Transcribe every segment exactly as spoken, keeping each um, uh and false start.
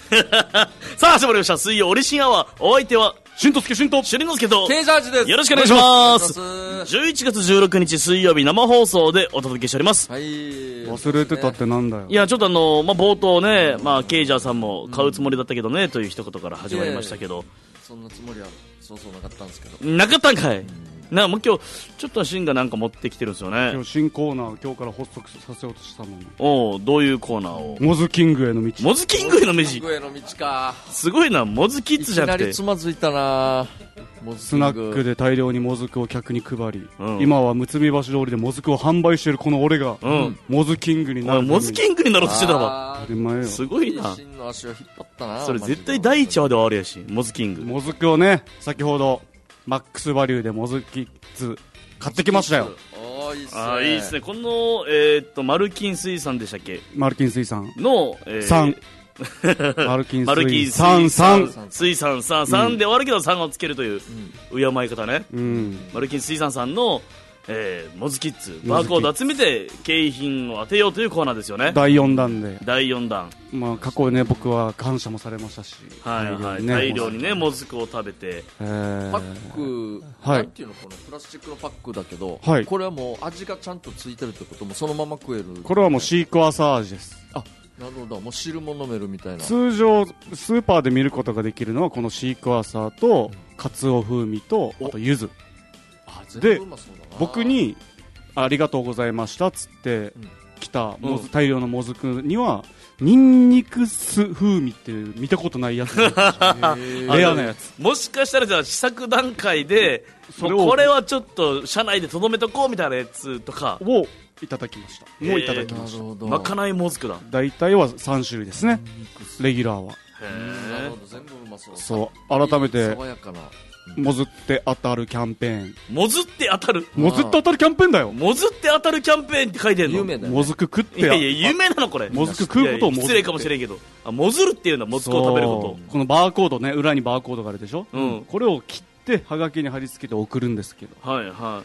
さあ始まりました水曜オリシンアワー。お相手はしんとすけしんとしゅりのすけとケイジャージです。 よろしくお願いしますお願いします。 じゅういちがつじゅうろくにち水曜日生放送でお届けしております。 はい。 忘れてたってなんだよ。 いやちょっとあの、まあ、冒頭ね、まあ、ケイジャーさんも買うつもりだったけどね、うん、という一言から始まりましたけど、 そんなつもりはそうそうなかったんですけど。 なかったんかい、うん、なもう今日ちょっとシンがなんか持ってきてるんですよね。 今日新コーナー今日から発足させようとしたのに。 おお、どういうコーナーを。 モズキングへの道。 モズキングへの道。 モズキングへの道か。 すごいな、モズキッズじゃなくていきなりつまずいたな。モズスナックで大量にもずくを客に配り、 うん、 今はむつみ橋通りでもずくを販売しているこの俺が、 うん、 モズキングになる。 モズキングになろうとしてたわ。すごいな。 真の足を引っ張ったな。 それ絶対第一話ではあるやし、モズキング。 もずくをね、先ほどマックスバリューでモズキッズ買ってきましたよ。 おー、いいっすね。 あ、いいっすね。この、えー、っとマルキン水産でしたっけ。 マルキン水産の、えー、 さんマルキン水産産水産さんさんで終わるけどさんをつけるという敬い方ね、 うん、 マルキン水産さんの、えー、モズキッズバーコード集めて景品を当てようというコーナーですよね。 だいよんだんでだいよんだん、 まあ、過去ね僕は感謝もされましたし、 はいはい、大量にねモズクを食べて、 えー、パック、はい、なんていうの、このプラスチックのパックだけど、はい、これはもう味がちゃんとついてるってこともそのまま食える。 これはもうシークワーサー味です。 あ、なるほど、もう汁も飲めるみたいな。 通常スーパーで見ることができるのはこのシークワーサーとカツオ風味とあと柚子で、僕にありがとうございましたっつって来たもず大量のもずくにはニンニク酢風味っていう見たことないやつレアなやつ。 もしかしたらじゃあ試作段階でそれをこれはちょっと車内でとどめとこうみたいなやつとかをいただきました。もういただきました。 まかないもずくだ。 大体はさんしゅるいですね、レギュラーは。 へなるほど、全部うまそう。 そう改めて爽やかなもずって当たるキャンペーン。 もずって当たるもずって当たるキャンペーンだよ。 もずって当たるキャンペーンって書いてんの。 有名だよ、ね、 もずく食って。 いやいや有名なのこれ。 もずく食うことをもず失礼かもしれんけど、あもずるっていうのはもずくを食べること。 このバーコードね、裏にバーコードがあるでしょ、 うん、 これを切ってはがきに貼り付けて送るんですけど、 はいはい、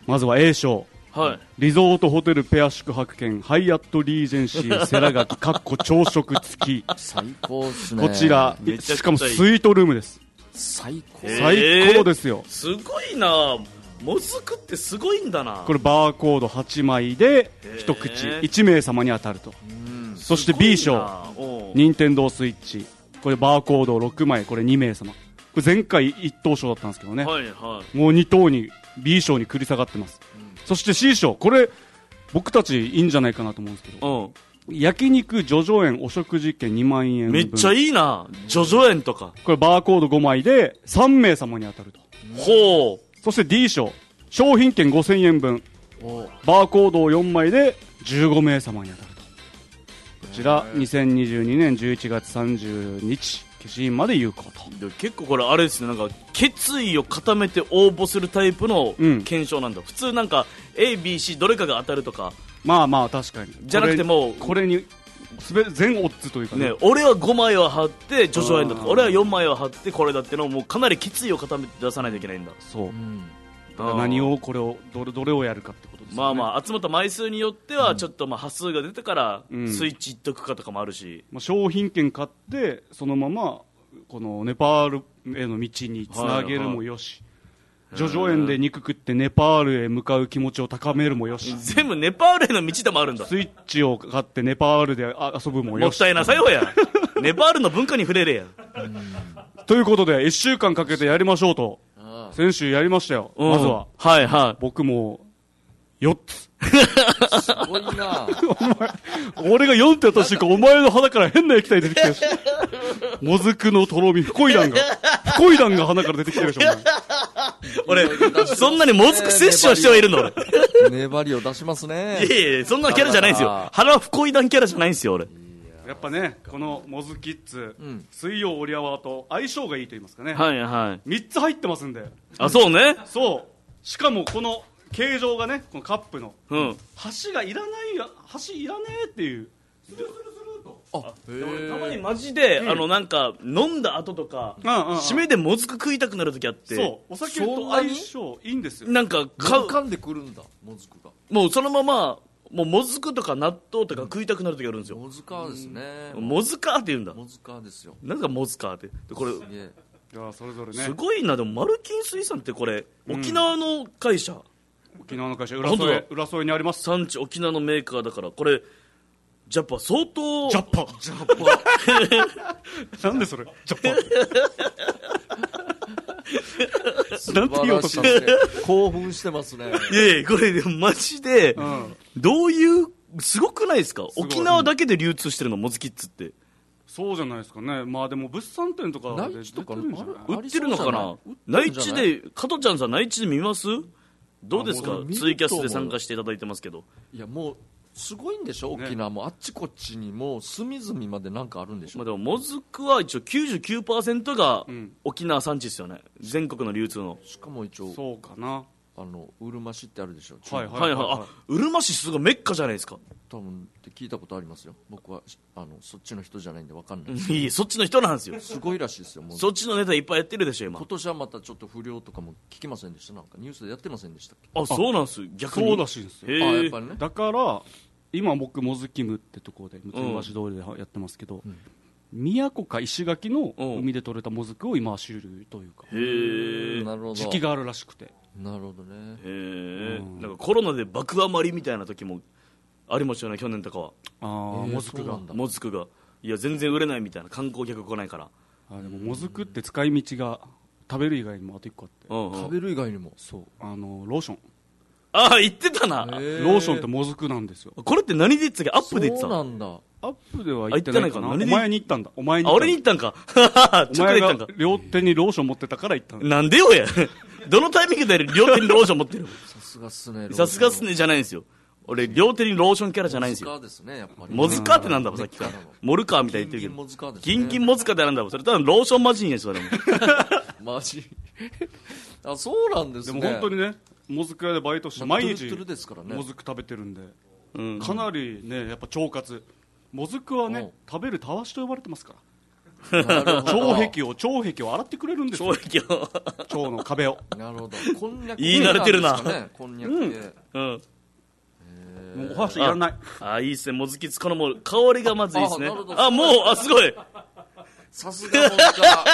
まずは A 賞、 はい、 リゾートホテルペア宿泊券ハイアットリージェンシーセラガキかっこ朝食付き最高っすね。 こちらしかもスイートルームです。 最高、 最高ですよ。 すごいな、もずくってすごいんだな。 これバーコードはちまいで一口いちめい様に当たると。そして B 賞任天堂スイッチ、これバーコードろくまい、これにめい様。これ前回いっとう賞だったんですけどね、 はいはい、 もうにとうに B 賞に繰り下がってます、うん、そして C 賞、これ僕たちいいんじゃないかなと思うんですけど、うん、焼肉ジョジョ園お食事券にまんえん分。 めっちゃいいな、ジョジョ園とか。 これバーコードごまいでさんめい様に当たると。 ほう。 そして D 賞商品券ごせんえんぶん、バーコードよんまいでじゅうごめい様に当たると。こちらにせんにじゅうにねんじゅういちがつさんじゅうにち消印まで有効と。 結構これあれですね、なんか決意を固めて応募するタイプの検証なんだ、うん、普通なんか エービーシー どれかが当たるとか、 まあまあ確かにじゃなくてもうこれに全オッズというか ね, ね俺はごまいは貼ってジョジョ園だとか、俺はよんまいは貼ってこれだってのをもうかなり決意を固めて出さないといけないんだ。 そう、うん、何をこれをどれどれをやるかってことですね。 まあまあ集まった枚数によってはちょっとまあ端数が出てからスイッチいっとくかとかもあるし、 うん、商品券買ってそのままこのネパールへの道につなげるもよし、はいはい、ジョジョ園で肉食ってネパールへ向かう気持ちを高めるもよし、 全部ネパールへの道でもあるんだ。 スイッチを買ってネパールで遊ぶもよし、 もったいなさよやネパールの文化に触れれやということでいっしゅうかんかけてやりましょうと先週やりましたよ、うん、まずははいはい、 僕もよっつすごいなお前俺がよんってやった瞬間お前の鼻から変な液体出てきたよもずくのとろみフコイランがフコイランが鼻から出てきてるでしょ俺そんなにもずく摂取をしてはいるの俺粘りを出しますね。 いやいやそんなキャラじゃないんですよ。鼻フコイランキャラじゃないんですよ俺。 やっぱねこのモズキッズ、うん、水曜オリアワと相性がいいと言いますかね。 はいはい。 みっつ入ってますんで。 あそうね。 そうしかもこの形状がねこのカップの、 うん、 箸がいらない箸いらねえっていうスルスルスルと。 あへたまにマジで、うん、あのなんか飲んだ後とか、うんうんうん、締めでもずく食いたくなる時あって。 そうお酒と相性いいんですよ。 なんかか噛んでくるんだもずくが。 もうそのままもうもずくとか納豆とか食いたくなる時あるんですよ。 もずかですね。 もずかって言うんだ。 もずかですよ。 なんかもずかって。でこれいやそれぞれねすごいな。でもマルキン水産ってこれ、うん、沖縄の会社、 沖縄の会社浦添、浦添にあります。 産地沖縄のメーカーだから、これジャッパ相当ジャッパジャッパなんでそれジャッパなんて言おうとしたの。 興奮してますね。 いやいやこれでもマジで、うん、どういうすごくないですか。沖縄だけで流通してるのもずキッズって。 そうじゃないですかね。まあでも物産展とかで内地とか売ってるのかな。内地で加トちゃんさん内地で見ます。どうですか。ツイキャスで参加していただいてますけど。 いやもうすごいんでしょ、ね、沖縄もあっちこっちにもう隅々までなんかあるんでしょ。 まあ、でももずくは一応 きゅうじゅうきゅうパーセント が沖縄産地ですよね、うん、全国の流通の。 しかも一応そうかな、 あのうるま市ってあるでしょ。 はいはいはい、はい、あうるま市すごいメッカじゃないですか。 多分って聞いたことありますよ。僕はあのそっちの人じゃないんで分かんないです。 いいそっちの人なんですよ。 すごいらしいですよ。もうそっちのネタいっぱいやってるでしょ今。 今年はまたちょっと不良とかも聞きませんでした。なんかニュースでやってませんでしたっけ。 あそうなんです。逆にそうらしいんですよ。 あやっぱりね。 だから今僕もずきむってところでむつみ橋通りでやってますけど、うん、宮古か石垣の海で採れたもずくを今は収入というか、 へーなるほど時期があるらしくて。 なるほどね。 へー、うん、なんかコロナで爆余りみたいな時もありましたよね去年とかは。 あもずくがもずくがいや全然売れないみたいな、観光客来ないから。 あでももずくって使い道が食べる以外にもあといっこあって、 うんうん、食べる以外にもそうあのローション。 ああ言ってたな。 ローションってもずくなんですよ。 これって何で言ってたっけ。アップで言ってた。 そうなんだ。 アップでは言ってないかな。お前に言ったんだ。お前に。 あ俺に言ったんか。 お前が両手にローション持ってたから言ったんだ。 なんでよや。どのタイミングで両手にローション持ってる。 さすがっすね。 さすがっすねじゃないんですよ。俺両手にローションキャラじゃないんですよ。 モズカですねやっぱり。 モズカってなんだもんさっきから。モルカーみたいに言ってるけど。ギンギンモズカですね。ギンギンモズカってなんだもん。それただローションマジンやしそれも。 マジ。あそうなんですね。 でも本当にね。もずく屋でバイトして毎日もずく食べてるんで、うん、かなりねやっぱ腸活。もずくはね食べるたわしと呼ばれてますから腸壁を腸壁を洗ってくれるんですよ。 腸壁を腸の壁を。 なるほど。こんにゃく言い慣れてるな。 こんにゃくで、 うん、 もうお箸いらない。 ああいいっすね。もずきつこのもう香りがまずいいっすね。あ, あもうあすごい。 さすがもずか。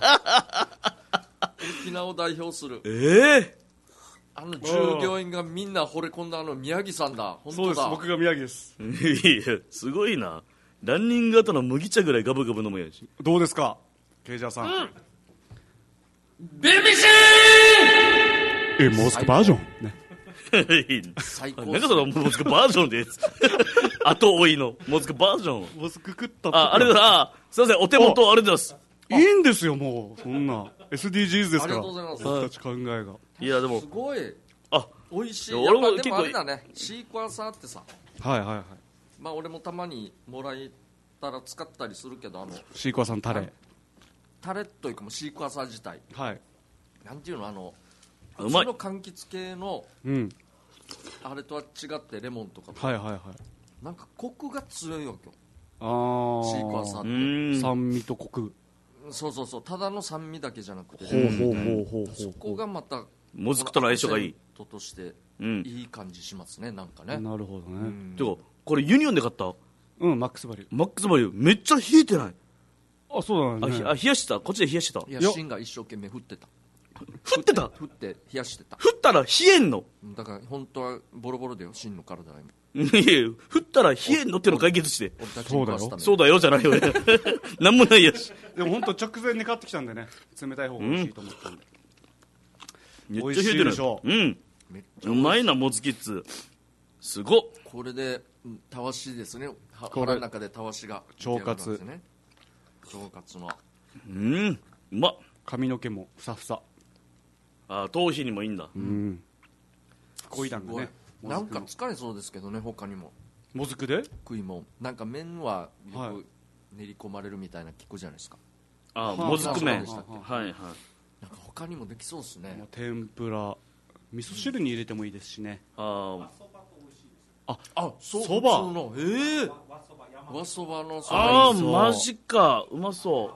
沖縄を代表する。 ええーあの従業員がみんな惚れ込んだあの宮城さんだ。本当だ。 そうです。僕が宮城です。 いやすごいな。ランニング型の麦茶ぐらいガブガブ飲むやし。 どうですかケイジャーさん、うん、 ビビシーえモズクバージョンね。 最高。 なんかそのモズクバージョンです後追いのモズクバージョン。 モズク食ったああれだ。あすいませんお手元ありがとうございます。 いいんですよもうそんな エスディージーズ ですから。 ありがとうございます。 僕たち考えがいやでもすごいあ美味しい。 俺も結構あれだね。シークワーサーってさ、 はいはいはい、 まあ俺もたまにもらえたら使ったりするけど、あのシークワーサーのタレタレというかもシークワーサー自体、 はい、 なんていうのあのうまい。 普通の柑橘系の、 うん、 あれとは違ってレモンとかと、 はいはいはい、 なんかコクが強いわけよ。 あーシークワーサーって酸味とコク。 そうそうそう。ただの酸味だけじゃなくて、 ほうほうほうほうほう、 そこがまたもずくとの相性がいいととしてうんいい感じしますね。なんかね。 なるほどね。 てかこれユニオンで買った。 うんマックスバリュー。 マックスバリューめっちゃ冷えてない。 あそうだね。 あ冷やした。こっちで冷やしてた。 いや芯が一生懸命振ってた。 振ってた。 振って冷やしてた。 振ったら冷えんの。 だから本当はボロボロだよ芯の体が。 いやいや振ったら冷えんのっての解決して。 そうだよそうだよじゃないよね。なんもないやし。 でも本当直前に買ってきたんでね、冷たい方が美味しいと思ったんで、 うん、めっちゃ冷えてるでしょ。うんうまいなもずきっつ。すごっ。 これでたわしですね。腹の中でたわしが腸活、 腸活のうんうまっ。 髪の毛もふさふさ。 あ頭皮にもいいんだ。 うん恋談がね。 なんか疲れそうですけどね。他にももずくで食いもんなんか麺はよく練り込まれるみたいな聞くじゃないですか。 あもずく麺。 はいはい。 なんか他にもできそうですね。 天ぷら味噌汁に入れてもいいですしね。 あああそばええ和そばのそば。 ああマジかうまそう。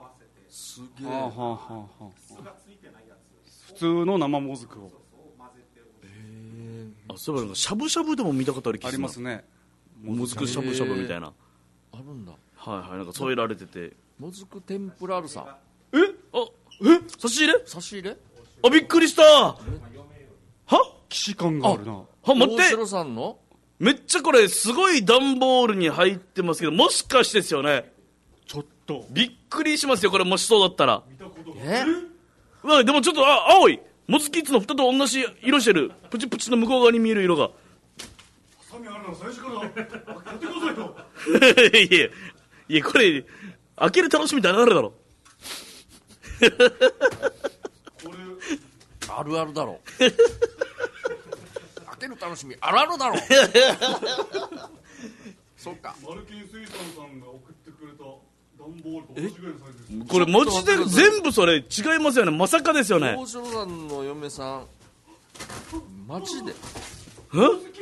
すげえ。 はあはあはあ、普通の生もずくを。 あそういえばしゃぶしゃぶでも見たことある気がする。 ありますね。 もずくしゃぶしゃぶみたいな、 あるんだ。 はいはい、なんか添えられてて、 もずく天ぷらあるさ。 えあえ差し入れ差し入れあ、びっくりした。は既視感があるな。 は待って、 大城さんのめっちゃこれすごい段ボールに入ってますけど、もしかしてですよね。 ちょっとびっくりしますよ、これもしそうだったら。 えうわ、でもちょっと、あ、青いモズキッズの蓋と同じ色してる。プチプチの向こう側に見える色が。 ハサミあるの最初からやってくださいと。 いやいや、これ開ける楽しみってあるだろ。 あるあるだろ。開ける楽しみあるあるだろ。そうか。 マルキン水産さんが送ってくれた段ボールと同じぐらいのサイズです。 これ文字で全部それ違いますよね。まさかですよね。 大城さんの嫁さんマジでええマジ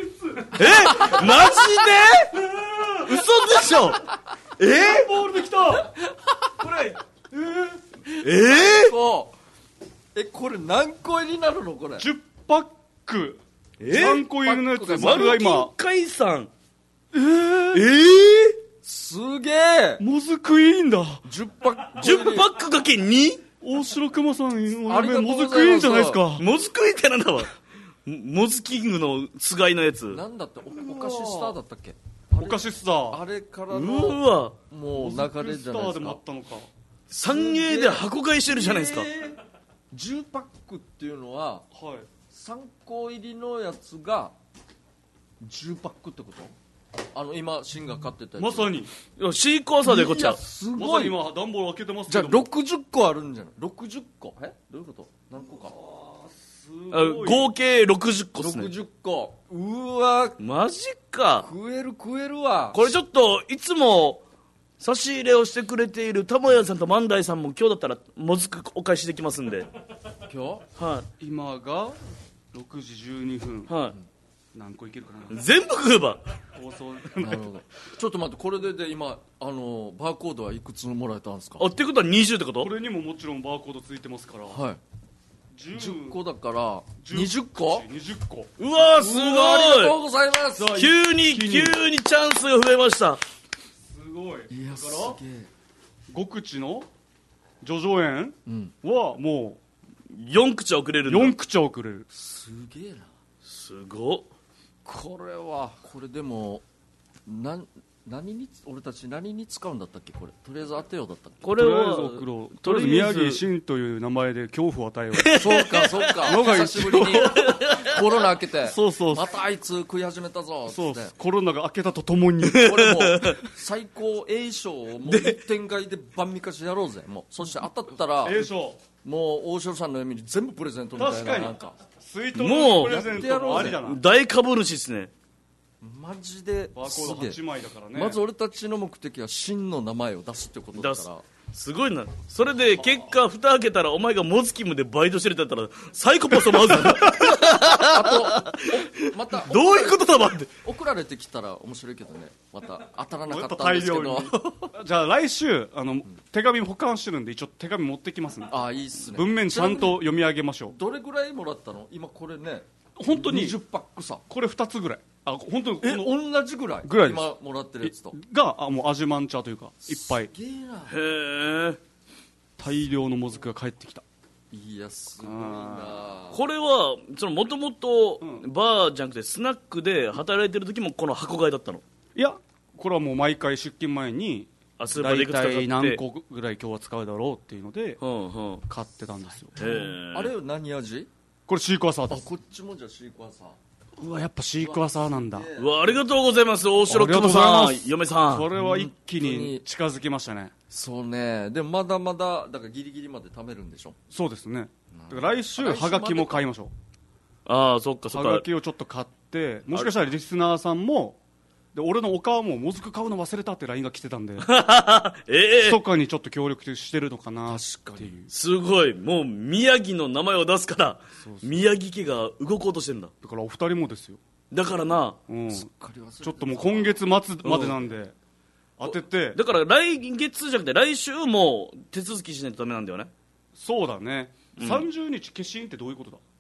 で嘘でしょ。え段ボールできた。 これえー、 えそうえこれ何個入りになるのこれ。 じゅうパックえさんこ入りのやつ。 マルキン今海産。 えー、 ええすげえ。 もずくいいんだ。 じゅうパックじゅうパックかけに大城熊さんおありが嫁とうございますもずくいいんじゃないですか。 モズクイってなんだわ。モズキングのつがいのやつ。 なんだっておお菓子スターだったっけ。 お菓子スターあれからうのわもう流れじゃないですかスターでもあっ。たのか。 三栄で箱買いしてるじゃないですか。 じゅうパックっていうのははい。 さんこ入りのやつがじゅうパックってこと。あの今シンが買ってたやつ。 まさにいやシークワーサーでこっちはいやすまごい。 さに今段ボール開けてますじゃあけども。 ろくじゅっこあるんじゃない。ろくじゅっこえどういうこと。何個か。 すあごい。 合計ろくじゅっこですね。 ろくじゅっこ。うわマジか。 食える食えるわ。 これちょっといつも差し入れをしてくれている玉屋さんと万代さんも今日だったらもずくお返しできますんで。 今は今がろくじじゅうにふん。 いは何個いけるかな。 い。全部食えば。 放送日なるほど。ちょっと待ってこれでで今あのバーコードはいくつもらえたんですか。 あってことはにじゅうってことこれにももちろんバーコードついてますから。 はい。 じゅうじゅっこだからにじゅっこ。 にじゅっこ。 うわーすうわありがとうごございます。 い。急に急にチャンスが増えました。 すごい。 いやすだからげえ。 ご口の叙々苑うん。 はもよん口送れるうんだ。 よん口送れる。 すげえな。 すごっ。 これはこれでもなん何に俺たち何に使うんだったっけこれ。とりあえず当てようだったっけ。 これとりあえずは送ろう。とりあえず宮城真という名前で恐怖を与えよう。 そうかそうか。 のが久しぶりにコロナ明けて。 そうそうまたあいつ食い始めたぞっつそうって。 コロナが明けたとともに。 俺も最高 A 賞をもう一点買いで万味かしやろうぜ。もうそして当たったらええしょ。 もう大城さんの読みに全部プレゼントみたい確かにななんかスイートもうプレゼントもありだな。 大株主ですね。 マジでバーコードすげえはちまいだからね。 まず俺たちの目的は真の名前を出すってことだ出すから。 すごいな。それで結果蓋開けたらお前がモズキムでバイトしてるって言ったらサイコパスもあるぞ。 あとおまたどういうことだばって。 送られてきたら面白いけどね。また当たらなかもっとったんですけ大量にど。 じゃあ来週あの手紙保管してるんで一応手紙持ってきますね。 ああいいっすね。 文面ちゃんと読み上げましょう。 どれぐらいもらったの今これね。 本当ににじゅうパックさ。 これふたつぐらい。あ本当にこえの同じぐらいぐらいです今もらってるやつと。 があもう味満茶というかいっぱいすげえな。 へえ。 大量のもずくが帰ってきた。 いやすごいな。 これはもともとうんバーじゃなくてスナックで働いてる時もこの箱買いだったの。 いやこれはもう毎回出勤前にあスーパーでい大くつか買って体何個ぐらい今日は使うだろうっていうのでうんうん。 買ってたんですよ。 へえ。 あれよ何味。 これシークワーサーあです。 こっちもじゃあシークワーサー。 うわやっぱシークワーサーなんだ。 すげえうわありがとうございます大城熊ありがとうございさんます嫁さん。 これは一気に近づきましたね。 そうね。でもまだまだだからギリギリまで貯めるんでしょ。 そうですね。だから来週はがきも買いましょああそっかう。 そっか。 はがきをちょっと買ってもしかしたらリスナーさんもで俺のお母ももずく買うの忘れたって ライン が来てたんでええ密かにちょっと協力してるのかなっていう。 すごいもう宮城の名前を出すから宮城家が動こうとしてるんだ。 だからお二人もですよ。 だからなうん、 すっかり忘れてたちょっともう今月末までなんで当てて。 だから来月じゃなくて来週も手続きしないとダメなんだよね。 そうだね、 うんさんじゅうにち消印ってどういうことだ。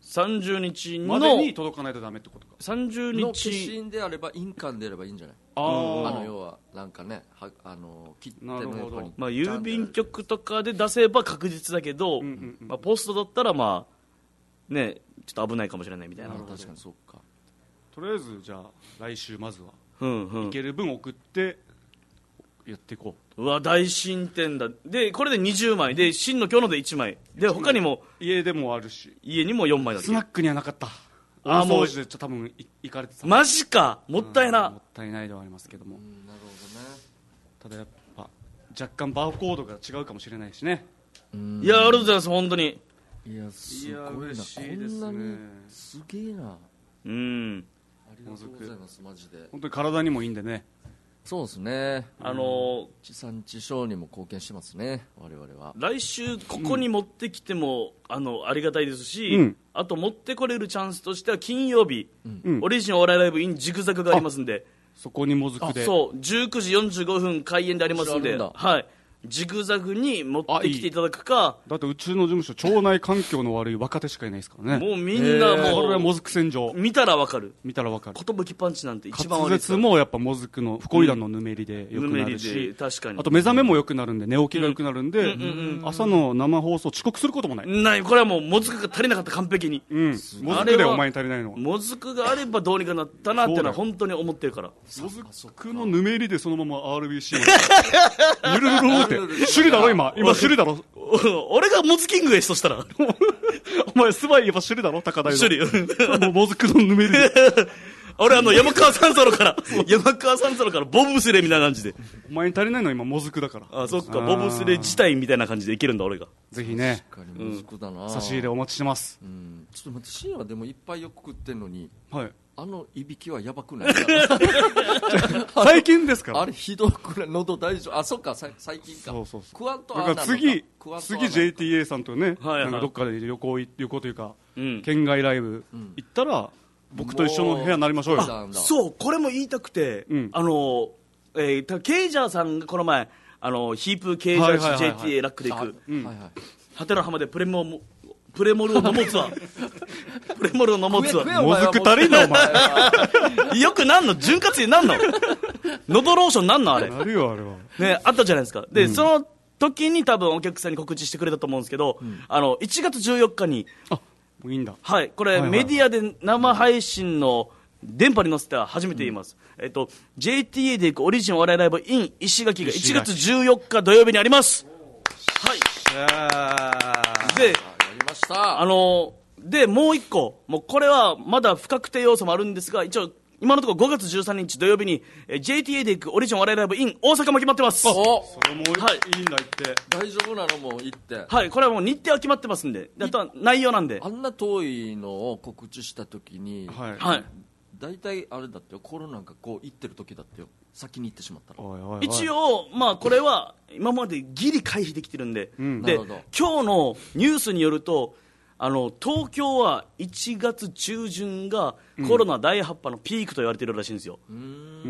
さんじゅうにちのまでに届かないとダメってことか。 さんじゅうにちの消印であれば印鑑であればいいんじゃない。 ああの要はなんかねはあの切手の横に、 まあ、郵便局とかで出せば確実だけど、うんうんうん、まあ、ポストだったらまあねちょっと危ないかもしれないみたいな。 確かにそうか。 とりあえずじゃあ来週まずは、 うんうん、 いける分送ってやっていこう。うわ大進展だ。でこれでにじゅうまいで真の今日のでいちまいで他にも家でもあるし家にもよんまいだけ。 スナックにはなかった。 あもうで多分行かれてた。 マジかもったいな、 もったいないではありますけども、 うん、なるほどね。ただやっぱ若干バーコードが違うかもしれないしね。 いやありがとうございます本当に。 いやすごいな、こんなにすげえな。 うんありがとうございますマジで。 本当に体にもいいんでね。 そうですね。 あの地産地消にも貢献してますね我々は。 来週ここに持ってきても、うん、あのありがたいですし、うん、あと持ってこれるチャンスとしては金曜日、うん、オリジンお笑いライブ in ジグザグがありますんで、 そこにもずくでそうじゅうくじよんじゅうごふん開演でありますんで、はい、ジグザグに持ってきていただくか。 だってうちの事務所腸内環境の悪い若手しかいないですからね。 もうみんなもうこれはもずく戦場。 見たらわかる見たらわかる。 寿パンチなんて一番悪い。 滑舌もやっぱもずくのフコイダンのぬめりでよくなるし、 うん、確かに。 あと目覚めも良くなるんで寝起きが良くなるんで、朝の生放送遅刻することもない。 ない。これはもうもずくが足りなかった完璧に。 うん。もずくでお前に足りないのは。 もずくがあればどうにかなったなっていうのは本当に思ってるから。 もずくのぬめりでそのまま アールビーシー まで。ゆるるるって。首里だろ今。今首里だろ。 俺がモズキングへそしたらお前スバイ言えば首里だろ高台の首里もうもずくのぬめりで俺あの山川三佐路から山川三佐路からボブスレーみたいな感じで。 お前に足りないのは今もずくだから。 あそっかボブスレー自体みたいな感じでいけるんだ俺が。 ぜひね確かにもずくだな、 うん、差し入れお待ちしてます、 うん、ちょっと待って深夜でもいっぱいよく食ってんのに、 はい、 あのいびきはやばくない最近ですから。 あれひどくない喉大丈夫。あそっか最近か。 そうそうそう。 クワンとだから次次 ジェイティーエー さんとね、はいはい、なんかどっかで旅行旅行というか、うん、県外ライブ行ったら、うん、僕と一緒の部屋になりましょうよ。 あそうこれも言いたくて、うん、あの、えー、ケイジャーさんがこの前あのヒープケイジャー氏 ジェイティーエー ラックで行くハテナ浜でプレモもプレモルを飲もうツアープレモルを飲もうツアー。 もずく足りんのお前よくなんの潤滑油なんの喉ローションなんのあれなるよあれはねあったじゃないですか。で、うん、その時に多分お客さんに告知してくれたと思うんですけど、うん、あのいちがつじゅうよっかにあもういいんだ。 はいこれ、はいはい、メディアで生配信の電波に乗せては初めて言います、うん、えっと ジェイティーエー で行くオリジンお笑いライブ in 石垣がいちがつじゅうよっか土曜日にあります。はいでやりましたあのでもう一個もうこれはまだ不確定要素もあるんですが一応今のところごがつじゅうさんにち土曜日に ジェイティーエー で行くオリジンお笑いライブ in 大阪も決まってます。 あそれもいいんだ、はい、って大丈夫なのも行ってはいこれはもう日程は決まってますんであとは内容なんであんな遠いのを告知した時にはい、 はい大体あれだってよコロナがこう行ってる時だってよ先に行ってしまったらおいおいおい一応まあこれは今までギリ回避できてるんで、うん、で今日のニュースによるとあの東京はいちがつ中旬がコロナだいはち波のピークと言われてるらしいんですよ、うん、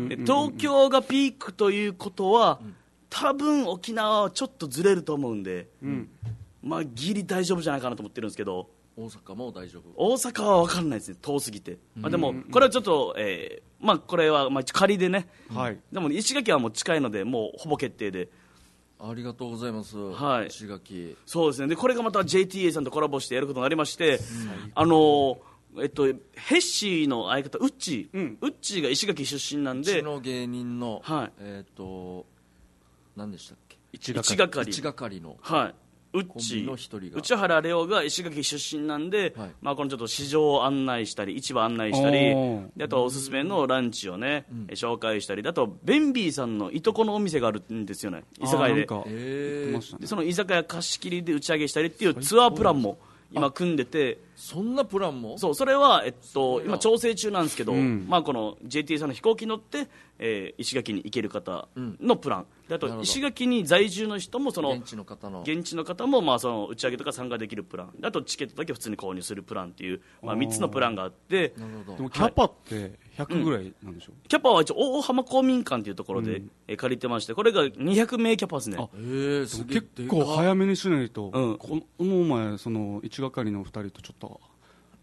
で東京がピークということは、うん、多分沖縄はちょっとずれると思うんで、うん、まあギリ大丈夫じゃないかなと思ってるんですけど大阪も大丈夫。 大阪は分かんないですね遠すぎて、まあ、でもこれはちょっと、えーまあ、これはまあ仮でね、はい、でも石垣はもう近いのでもうほぼ決定でありがとうございます、 はい、 石垣そうですねでこれがまた ジェイティーエー さんとコラボしてやることになりまして、うん、あのえっとヘッシーの相方ウッチー、うん、ウッチーが石垣出身なんでうちの芸人の、 はい、 えっ、ー、と何でしたっけ一係一係のはいうっち内原レオが石垣出身なんで、はいまあ、このちょっと市場を案内したり市場案内したりであとおすすめのランチをね、うん、紹介したりあとベンビーさんのいとこのお店があるんですよね居酒屋で、 えー、 でその居酒屋貸し切りで打ち上げしたりっていうツアープランも今組んでてそんなプランもそうそれは、えっと、今調整中なんですけど、うんまあ、この ジェイティー さんの飛行機に乗って、えー、石垣に行ける方のプラン、うん、であと石垣に在住の人もその現地の方の現地の方もまあその打ち上げとか参加できるプランあとチケットだけ普通に購入するプランっていう、まあ、みっつのプランがあってなるほどでもキャパってひゃくぐらいなんでしょう、 うん、キャパは一応大浜公民館というところで、うんえー、借りてましてこれがにひゃくめいキャパですね。 あ、えー、すげえ結構早めにしないと、うん、このお前その一係のふたりとちょっと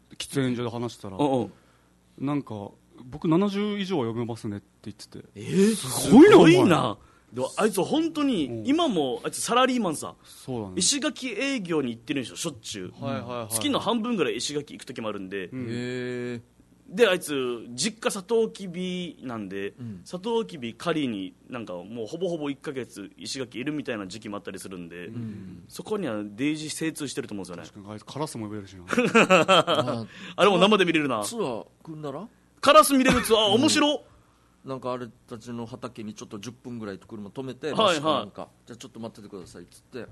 喫煙所で話したら、 うんうん、 なんか僕ななじゅう以上は読めますねって言ってて、 えー、すごいな。すごいな。でもあいつ本当に今もあいつサラリーマンさ、 そうだね、 石垣営業に行ってるんですよ、しょっちゅう、はいはいはいはい、月の半分ぐらい石垣行く時もあるんで、うん、へであいつ実家サトウキビなんで、うん、サトウキビ狩りになんかもうほぼほぼいっかげつ石垣いるみたいな時期もあったりするんで、うん、そこにはデイジー精通してると思うんですよね。 確かにあいつカラスも呼べるしなあれも生で見れるな。 ツアー組んだらカラス見れるツアー面白っ、 なんかあれたちの畑にちょっとじゅっぷんぐらい車止めて、 はいはい、 なんかじゃあちょっと待っててくださいっつって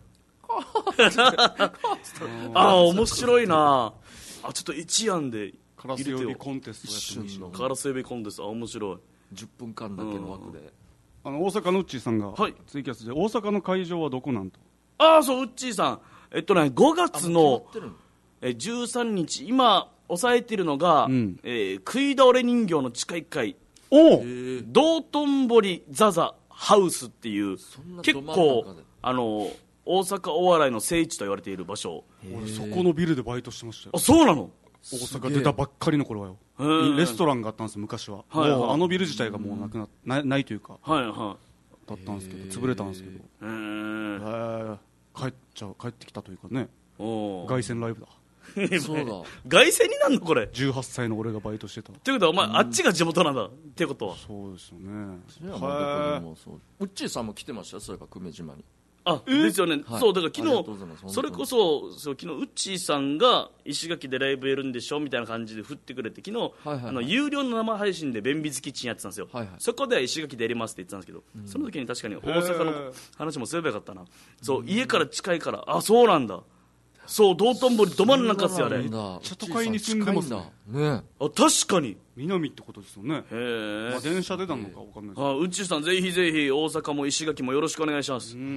ああ面白いなあ。ちょっと一案でカラス呼びコンテストやってみる。カラス呼びコンテスト、あ面白い。 じゅっぷんかんだけの枠で、 うん、あの大阪のウッチーさんがツイキャスで、はい、大阪の会場はどこなんと。 ああそう、ウッチーさん、えっとねごがつのえじゅうさんにち、今抑えてるのが、うん、えー、食い倒れ人形の地下いっかい、お道頓堀ザザハウスっていう結構あの大阪お笑いの聖地と言われている場所。 俺そこのビルでバイトしてましたよ。 あそうなの。 大阪出たばっかりの頃はよ、レストランがあったんですよ昔は、はいはい、もうあのビル自体がもうなくなっなないというか、はいはい、だったんですけど潰れたんですけど、へー帰っちゃう帰ってきたというかね、凱旋ライブだそうだ凱旋になんのこれ。 じゅうはっさいの俺がバイトしてたということはお前、うん、あっちが地元なんだってことは。 そうですよね。 ウッチーさんも来てましたよ、そういえば久米島に。 あですよね、はい、そうだから昨日それこそそう昨日ウッチーさんが石垣でライブやるんでしょみたいな感じで振ってくれて、昨日、はいはいはい、あの有料の生配信でベンビズキッチンやってたんですよ、はいはい、そこでは石垣でやりますって言ってたんですけど、うん、その時に確かに大阪の話もすればよかったな。そう家から近いから、あそうなんだ、そう道頓堀ど真ん中っすよあれ。 めっちゃ都会に住んでますね。 ねあ確かに南ってことですよね。へえ、まあ、電車でなのか分かんないです。あうっちーさんぜひぜひ大阪も石垣もよろしくお願いします。 はい、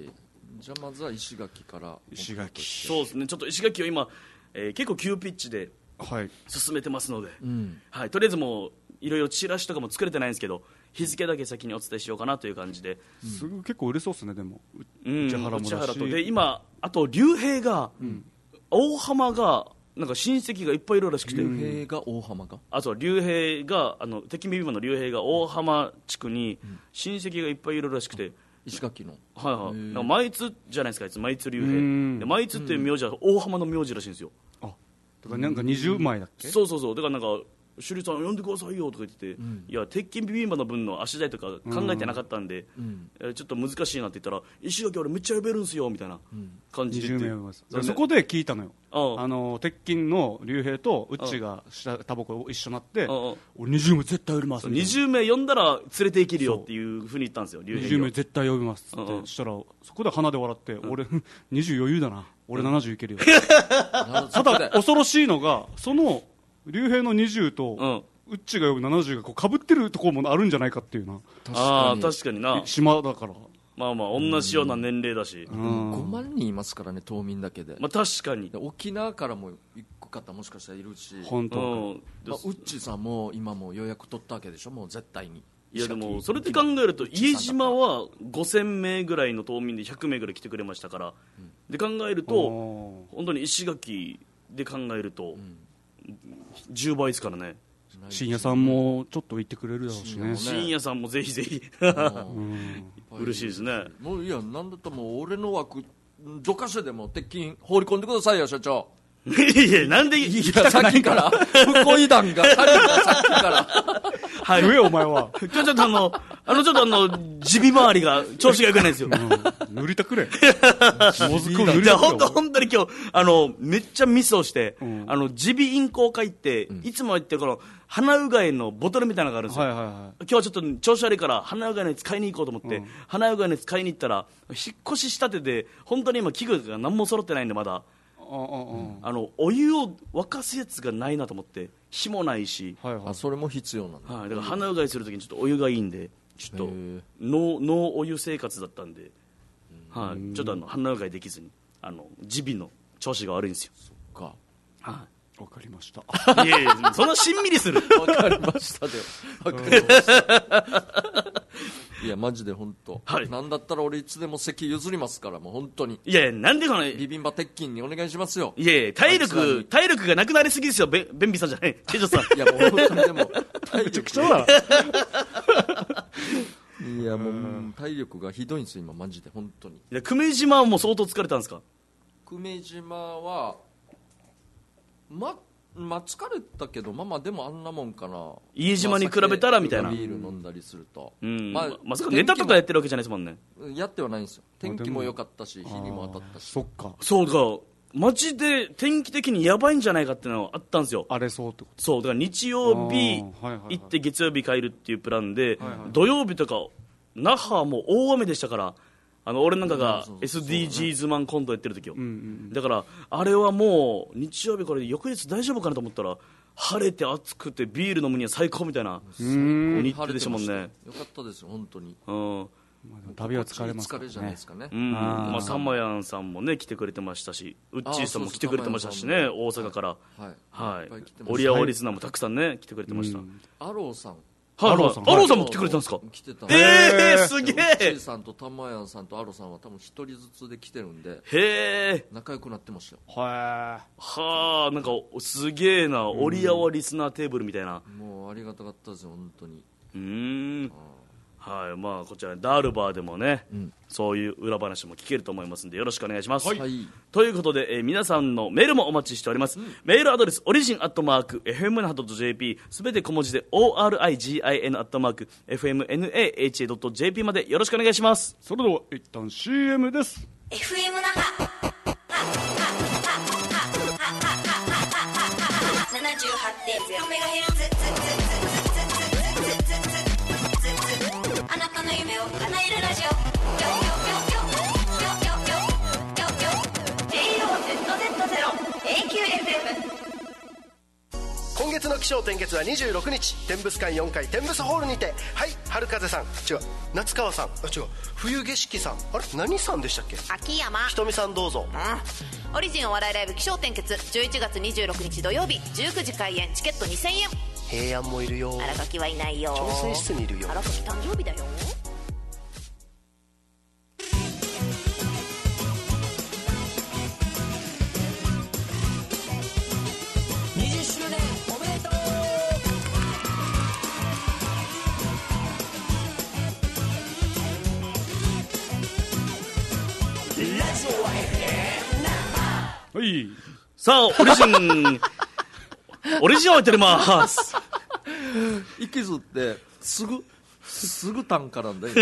じゃあまずは石垣から。 石垣そうですね、ちょっと石垣を今、えー、結構急ピッチで進めてますので、はいはい、とりあえずもういろいろチラシとかも作れてないんですけど日付だけ先にお伝えしようかなという感じで、 うん、すぐ結構売れそうですね。でも内原もだし、内原とで今あと竜兵が、うん、大浜がなんか親戚がいっぱいいるらしくて。 竜兵が大浜があそう竜兵があの敵ビビマの竜兵が大浜地区に親戚がいっぱいいるらしくて、うん、 石垣のはいはい、なんかマイツじゃないですか、あいつマイツ竜兵で、マイツっていう名字は大浜の名字らしいんですよ。 あだからなんかにじゅうまいだっけ。 そうそうそう、だからなんかシュリさん呼んでくださいよとか言ってて、うん、いや鉄筋ビビンバの分の足代とか考えてなかったんで、うんうん、ちょっと難しいなって言ったら石垣俺めっちゃ呼べるんすよみたいな感じで言って、うん、 そ, そこで聞いたのよ。ああの鉄筋の竜兵とうっちがタバコ一緒になって俺にじゅうめい絶対呼びますにじゅうめい呼んだら連れて行けるよっていうふうに言ったんですよ。竜兵にじゅうめい絶対呼びますって、そしたらそこで鼻で笑って、うん、俺にじゅう余裕だな俺ななじゅういけるよ、うん、ただ恐ろしいのがその竜兵のにじゅうと、うんうっちが呼ぶななじゅうがこうかぶってるところもあるんじゃないかっていうな。 確かにあ確かにな、 島だからまあまあ同じような年齢だし、 うん、ごまんにんいますからね島民だけで、 まあ、確かに沖縄からも行く方もしかしたらいるし本当、 うんまあ、うっちさんも今も予約取ったわけでしょもう絶対に。 いやでもそれで考えると家島はごせんめいぐらいの島民でひゃくめいぐらい来てくれましたから、うん、で考えると本当に石垣で考えるとじゅうばいですからね。 深夜さんもちょっと行ってくれるだろうしね。 深夜さんもぜひぜひ嬉しいですね。 もういやなんだったらもう俺の枠どかせでも鉄筋放り込んでくださいよ社長。 いやなんでいやさっきから不恋談が足りないさっきからはい、上お前はちょちょっとあのあのちょっとあの耳鼻周りが調子が良くないですよ、うん、 塗りたくれもずく塗りたくれ。本当本当に今日あのめっちゃミスをして、うん、あの耳鼻咽喉科行って、うん、いつも言ってるこの鼻うがいのボトルみたいなのがあるんですよ、はいはいはい、今日はちょっと調子悪いから鼻うがいのやつ買いに行こうと思って、うん、鼻うがいのやつ買いに行ったら引っ越ししたてで本当に今器具が何も揃ってないんでまだあ, あ, あ, あのお湯を沸かすやつがないなと思って火もないし、 はいはい、あそれも必要なんだ、 はい、だから鼻うがいするときにちょっとお湯がいいんでちょっとノー、ノーお湯生活だったんで、はい、ちょっとあの鼻うがいできずにあの耳鼻の調子が悪いんですよ。 そっか、 はい、わかりました。 いやいやそんなしんみりするわかりましたでわかりましたいやマジで本当、はい、なんだったら俺いつでも席譲りますからもう本当に。 いやいやなんでかなビビンバ鉄筋にお願いしますよ。 いやいや体力体力がなくなりすぎですよ。べベンビさんじゃないケイジョさん。 いやもう本当にでもめちゃくちゃだいやもう体力がひどいんですよ今マジで本当に。 いや久米島はもう相当疲れたんですか。 久米島はままあ疲れたけどまあまあでもあんなもんかな。 家島に比べたらみたいな。 ビール飲んだりすると、 うん、まあ、まさかネタとかやってるわけじゃないですもんね。 やってはないんですよ。天気も良かったし日にも当たったし。 そっか。 そうだからマジで天気的にやばいんじゃないかっていうのはあったんですよ。 荒れそうってこと。 そうだから日曜日行って月曜日帰るっていうプランで、土曜日とか那覇はもう大雨でしたから、あの俺なんかが エスディージーズ マンコントやってる時よ、だからあれはもう日曜日これ翌日大丈夫かなと思ったら晴れて暑くてビール飲むには最高みたいな日程でしたもんね。 よかったですよ本当に。 うん、 旅は疲れますからね。 疲れじゃないですかね。 うん、まあ、タマヤンさんもね来てくれてましたし、ウッチーさんも来てくれてましたしね、大阪から、はいはい、オリアオリスナーもたくさんね来てくれてました。 アローさん、 アローさん、アローさんも来てくれたんですか。 来てた。 えー、すげえ。ウッチーさんとタマヤンさんとアローさんは多分一人ずつで来てるんで、 へえ、 仲良くなってましたよ。 はあ、なんかすげえな、オリアオリスナーテーブルみたいな。 もうありがたかったですよ本当に。 うーん、はい、まあこちらダールバーでもね、うん、そういう裏話も聞けると思いますのでよろしくお願いします、はい、ということで、えー、皆さんのメールもお待ちしております、うん、メールアドレスオリジンアットマーク エフエムエヌエイチドットジェーピー すべて小文字で オーアールアイジーアイエヌ アットマーク エフエムエヌエーエイチエードットジェーピー までよろしくお願いします。 それでは一旦 シーエム です。 エフエム 那覇 ななじゅうはちてんゼロメガヘルツあなたの夢を叶えるラジオ ジェイオーゼットゼットゼロ エーキューエフエム。 今月の気象点結はにじゅうろくにち天物館よんかい天物ホールにて、はい、春風さん、違う夏川さん、あ違う冬景色さん、あれ何さんでしたっけ。 秋山ひとみさんどうぞ、 うん、オリジンお笑いライブ気象点結じゅういちがつにじゅうろくにち土曜日じゅうくじ開演、チケットにせんえん。 平安もいるよ。 荒垣はいないよ。 調整室にいるよ。 荒垣誕生日だよ。 にじゅっしゅうねんおめでとう。ラジオは エフエム 那覇。 はい、さあオリジンオリジンをやっております息ずってすぐすぐ単絡んで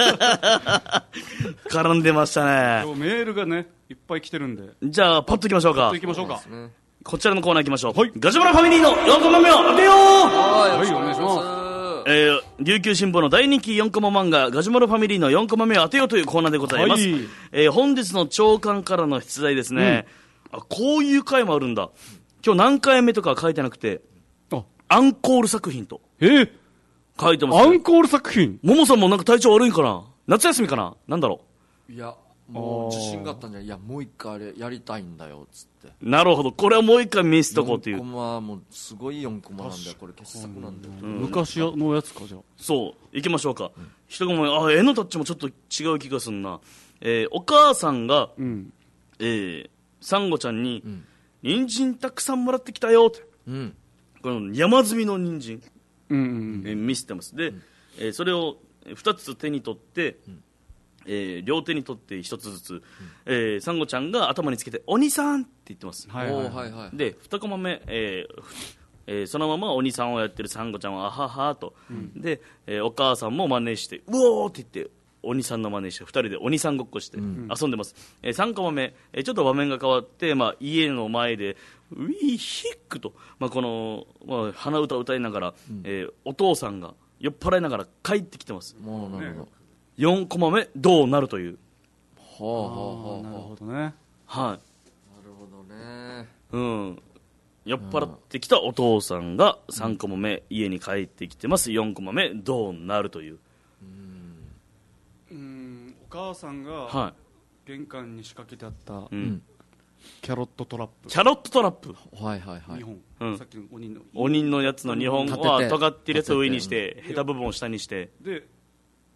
絡んでましたね。 メールがねいっぱい来てるんで、 じゃあパッといきましょうか。 パッといきましょうか。 こちらのコーナーいきましょう、はい、ガジュマルファミリーのよんコマ目を当てよう。 はい、お願いします。 えー、琉球新報の大人気よんコマ漫画ガジュマルファミリーのよんコマ目を当てようというコーナーでございます、はい。えー、本日の長官からの出題ですね、うん、あこういう回もあるんだ。今日何回目とかは書いてなくて、あアンコール作品とえー、 書いてます、ね、 アンコール作品。 ももさんもなんか体調悪いんかな、夏休みかな、なんだろう。いやもう自信があったんじゃない。いやもう一回あれやりたいんだよっつって。 なるほど、これはもう一回見せとこうっていう。 よんコマもうすごいよんコマなんだよこれ、傑作なんだよ、うん、 昔のやつか。じゃあそう行きましょうか、うん、一コマ目、あ絵のタッチもちょっと違う気がするな、えー、お母さんが、うんえー、サンゴちゃんに、うん、人参たくさんもらってきたよって、うん、この山積みの人参、うんうんうんえー、見せてます。で、うんえー、それをふたつ手に取って、うんえー、両手に取ってひとつずつ、うんえー、サンゴちゃんが頭につけてお兄さんって言ってます、 はいはいはいはい、 でにコマ目、えーえー、そのままお兄さんをやってるサンゴちゃんはあははと、うん、で、えー、お母さんも真似してうおーって言ってお兄さんの真似してふたりでお兄さんごっこして遊んでます、うんえー、さんコマ目、えー、ちょっと場面が変わって、まあ、家の前でウィーヒックと、まあ、この、まあ、鼻歌を歌いながら、うんえー、お父さんが酔っ払いながら帰ってきてます。 もうなるほど、 よんコマ目どうなるという。 はあはあはあ、 なるほどね。 はい。なるほどね。 うん。酔っ払ってきたお父さんがさんコマ目、うん、家に帰ってきてます。よんコマ目どうなるという。 うん。うんお母さんが玄関に仕掛けてあった、うん、キャロットトラップ。 キャロットトラップ。 はいはいはい。 にほん。 うん、 さっきのお人の。 お人のやつのにほんは尖ってるやつを上にして、ヘタ部分を下にして。 で。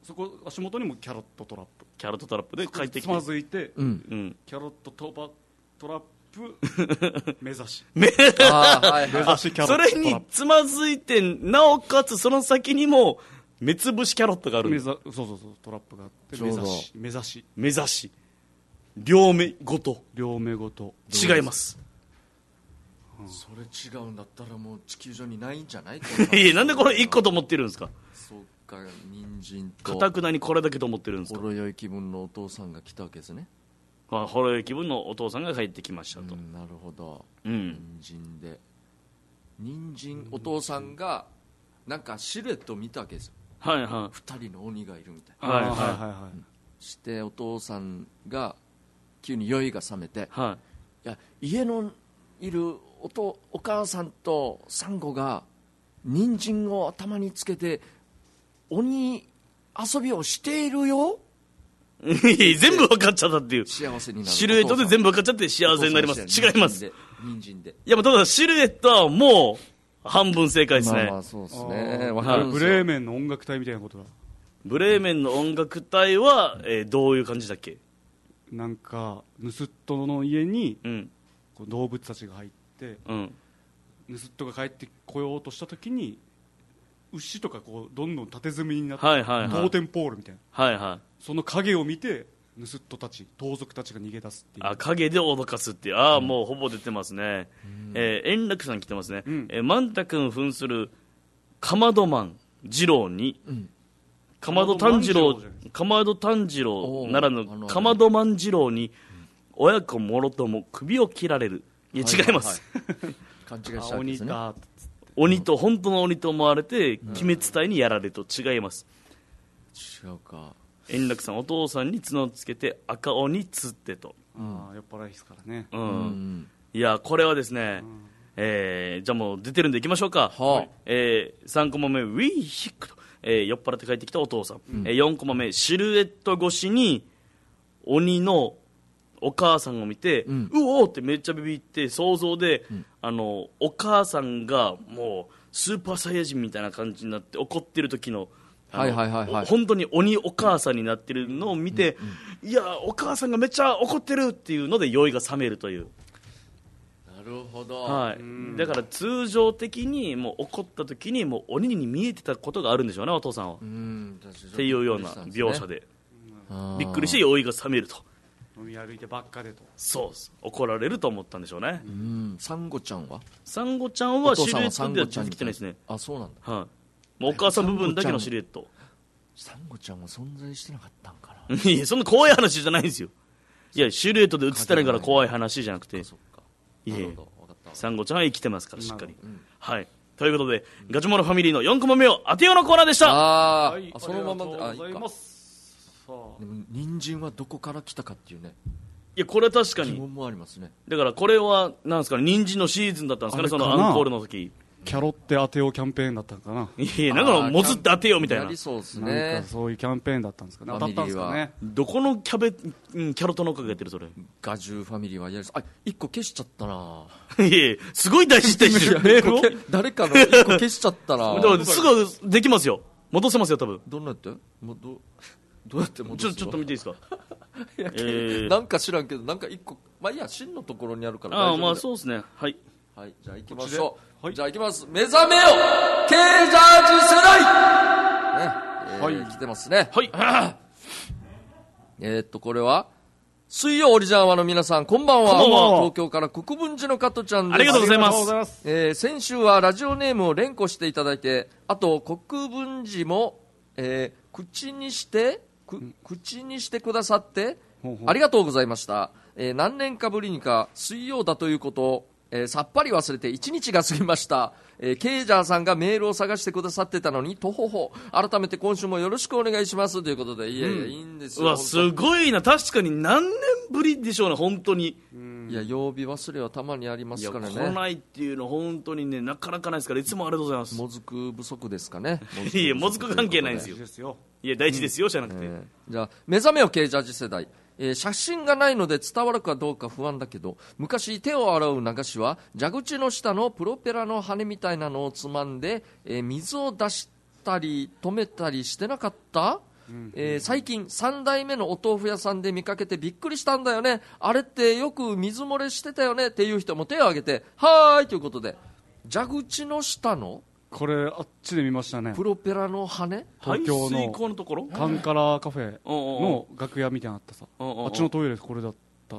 そこ足元にもキャロットトラップ、 キャロットトラップで帰ってきてつまずいて、 うんうん、 キャロットトバトラップ目指し目あー、はいはい、 目指しキャロそットトラップ、 れにつまずいて、なおかつその先にも目つぶしキャロットがあるん目です。 ざそうそうそうトラップがあってちょうど目指し目指し目指し両目ごと両目ごと違います。 それ違うんだったらもう地球上にないんじゃないいや、なんでこれいっこと思ってるんですか。 そうか、人参とかたくなにこれだけと思ってるんですか。 ほろ酔い気分のお父さんが来たわけですね。 あ、ほろ酔い気分のお父さんが帰ってきましたと、 うん、なるほど、 うん、 人参で人参お父さんがなんかシルエットを見たわけですよ。 はいはい、 ふたりの鬼がいるみたいな。 はいはいはいはしてお父さんが急に酔いが覚めて、 はい、 いや家のいるおとお母さんとサンゴが人参を頭につけて鬼遊びをしているよ。 全部分かっちゃったっていう、 幸せになるシルエットで全部分かっちゃって幸せになります。違います。 人参で、 いや、ただシルエットはもう半分正解ですね。 まあまあそうですね、 いわかるんですよ。 ブレーメンの音楽隊みたいなことだ。 ブレーメンの音楽隊は、えーどういう感じだっけ。 なんかヌスットの家にうんこう動物たちが入ってうんヌスットが帰ってこようとした時に牛とかこうどんどん縦積みになって、 はいはいはいトーテンポールみたいな、 はいはい、 その影を見てヌスットたち盗賊たちが逃げ出すっていう。 あ、影で脅かすっていう、ああ、もうほぼ出てますね、えー円楽さん来てますね、 うんえー、万太君扮するかまどマン二郎に、 んかまど炭治郎かまど万次郎じゃないかまど炭治郎おーならあのぬかまど万次郎に親子もろとも首を切られる。いや、違います、 はいはいはい、勘違いしたあわけですね。 鬼だ鬼と本当の鬼と思われて鬼滅隊にやられると違います。 違うか。 円楽さん、お父さんに角をつけて赤鬼つってと、 ああ酔っ払いですからね。 うんうんいや、これはですね、えーじゃあもう出てるんでいきましょうか、 はあえー、さんコマ目ウィーヒックと、えー酔っ払って帰ってきたお父さん、えー、よんコマ目シルエット越しに鬼のお母さんを見て、ううんおーってめっちゃビビって想像で、あのお母さんがもうスーパーサイヤ人みたいな感じになって怒ってる時のあのはいはいはいはいお本当に鬼お母さんになってるのを見て、いやお母さんがめっちゃ怒ってるっていうので酔いが冷めるという、 なるほど、 はい、だから通常的にもう怒った時にもう鬼に見えてたことがあるんでしょうね、お父さんは、 うんっていうような描写でびっくりしてし酔いが冷めると、 飲み歩いてばっかでと。 そうです怒られると思ったんでしょうね。 うんサンゴちゃんはサンゴちゃんはお父さんはシルエットでは出サンゴちゃんてきてないですね、 あ、そうなんだ。 はい、もうお母さん部分だけのシルエット。 サンゴちゃんは存在してなかったんかな。 いやそんな怖い話じゃないんですよ。いやシルエットで映ってないから怖い話じゃなくて、 そっか。 いえなるほど、分かった。 サンゴちゃんは生きてますからしっかり、 うんはいということでガチュモノファミリーのよんコマ目を当てようのコーナーでした。 あー、 はいあそのままで、あ、 ありがとうございいいか。 ます。さあでも人参はどこから来たかっていうね、 いやこれは確かに疑問もありますね。 だからこれはなんですかね、人参のシーズンだったんですかね、そあれかなのアンコールの時。 キャロって当てようキャンペーンだったのかな。 いやなんかもずって当てよみたいなやり、そうですなんねか。そういうキャンペーンだったんですかね。当たったんですかね。 どこのキャベ、うんキャロット農家がやってるそれ。 ガジュファミリーはやりそう。あ、一個消しちゃったな。 いやいやすごい大事ってメールを。だか誰かの一個消しちゃったな。 らすぐできますよ、戻せますよ多分。 どんなやってもうどどうやって戻すのちょちょっと見ていいですか。 いやえーなんか知らんけど、なんか一個、まあいいや、真のところにあるから大丈夫だよ。 ああまあそうですね、はい。 はい、じゃあ行きましょう。 はいじゃあ行きます。目覚めよケージャージ世代ね、えーはい来てますね。 はいえーっと、これは、水曜オリジナルの皆さん、こんばんは。 こんばんは東京から国分寺の加トちゃんです。 ありがとうございますありがとうございます。 えー先週はラジオネームを連呼していただいて、あと国分寺も、えー口にしてく口にしてくださってほうほうありがとうございました、えー何年かぶりにか水曜だということを、えーさっぱり忘れていちにちが過ぎました、えーケイジャーさんがメールを探してくださってたのにとほほ改めて今週もよろしくお願いしますということで、いやいや、いいんですよ。 うわすごいな、確かに何年ぶりでしょうね本当に。 いや、曜日忘れはたまにありまいや来すからね。 ないっていうの本当にねなかなかないですから、いつもありがとうございます。 もずく不足ですかね。 いやもずく関係ないんですよ。 ですよ。 いや大事ですよじゃなくて、 えーじゃあ目覚めよケージャージ世代、えー写真がないので伝わるかどうか不安だけど、昔手を洗う流しは蛇口の下のプロペラの羽みたいなのをつまんで、えー水を出したり止めたりしてなかった？ えー最近さん代目のお豆腐屋さんで見かけてびっくりしたんだよね、あれってよく水漏れしてたよねっていう人も手を挙げて、はーいということで、蛇口の下のこれあっちで見ましたね。 プロペラの羽、 東京排水の口のところカンカラカフェおうおうおの楽屋みたいなのあったさ、 おうおうおうあっちのトイレこれだった。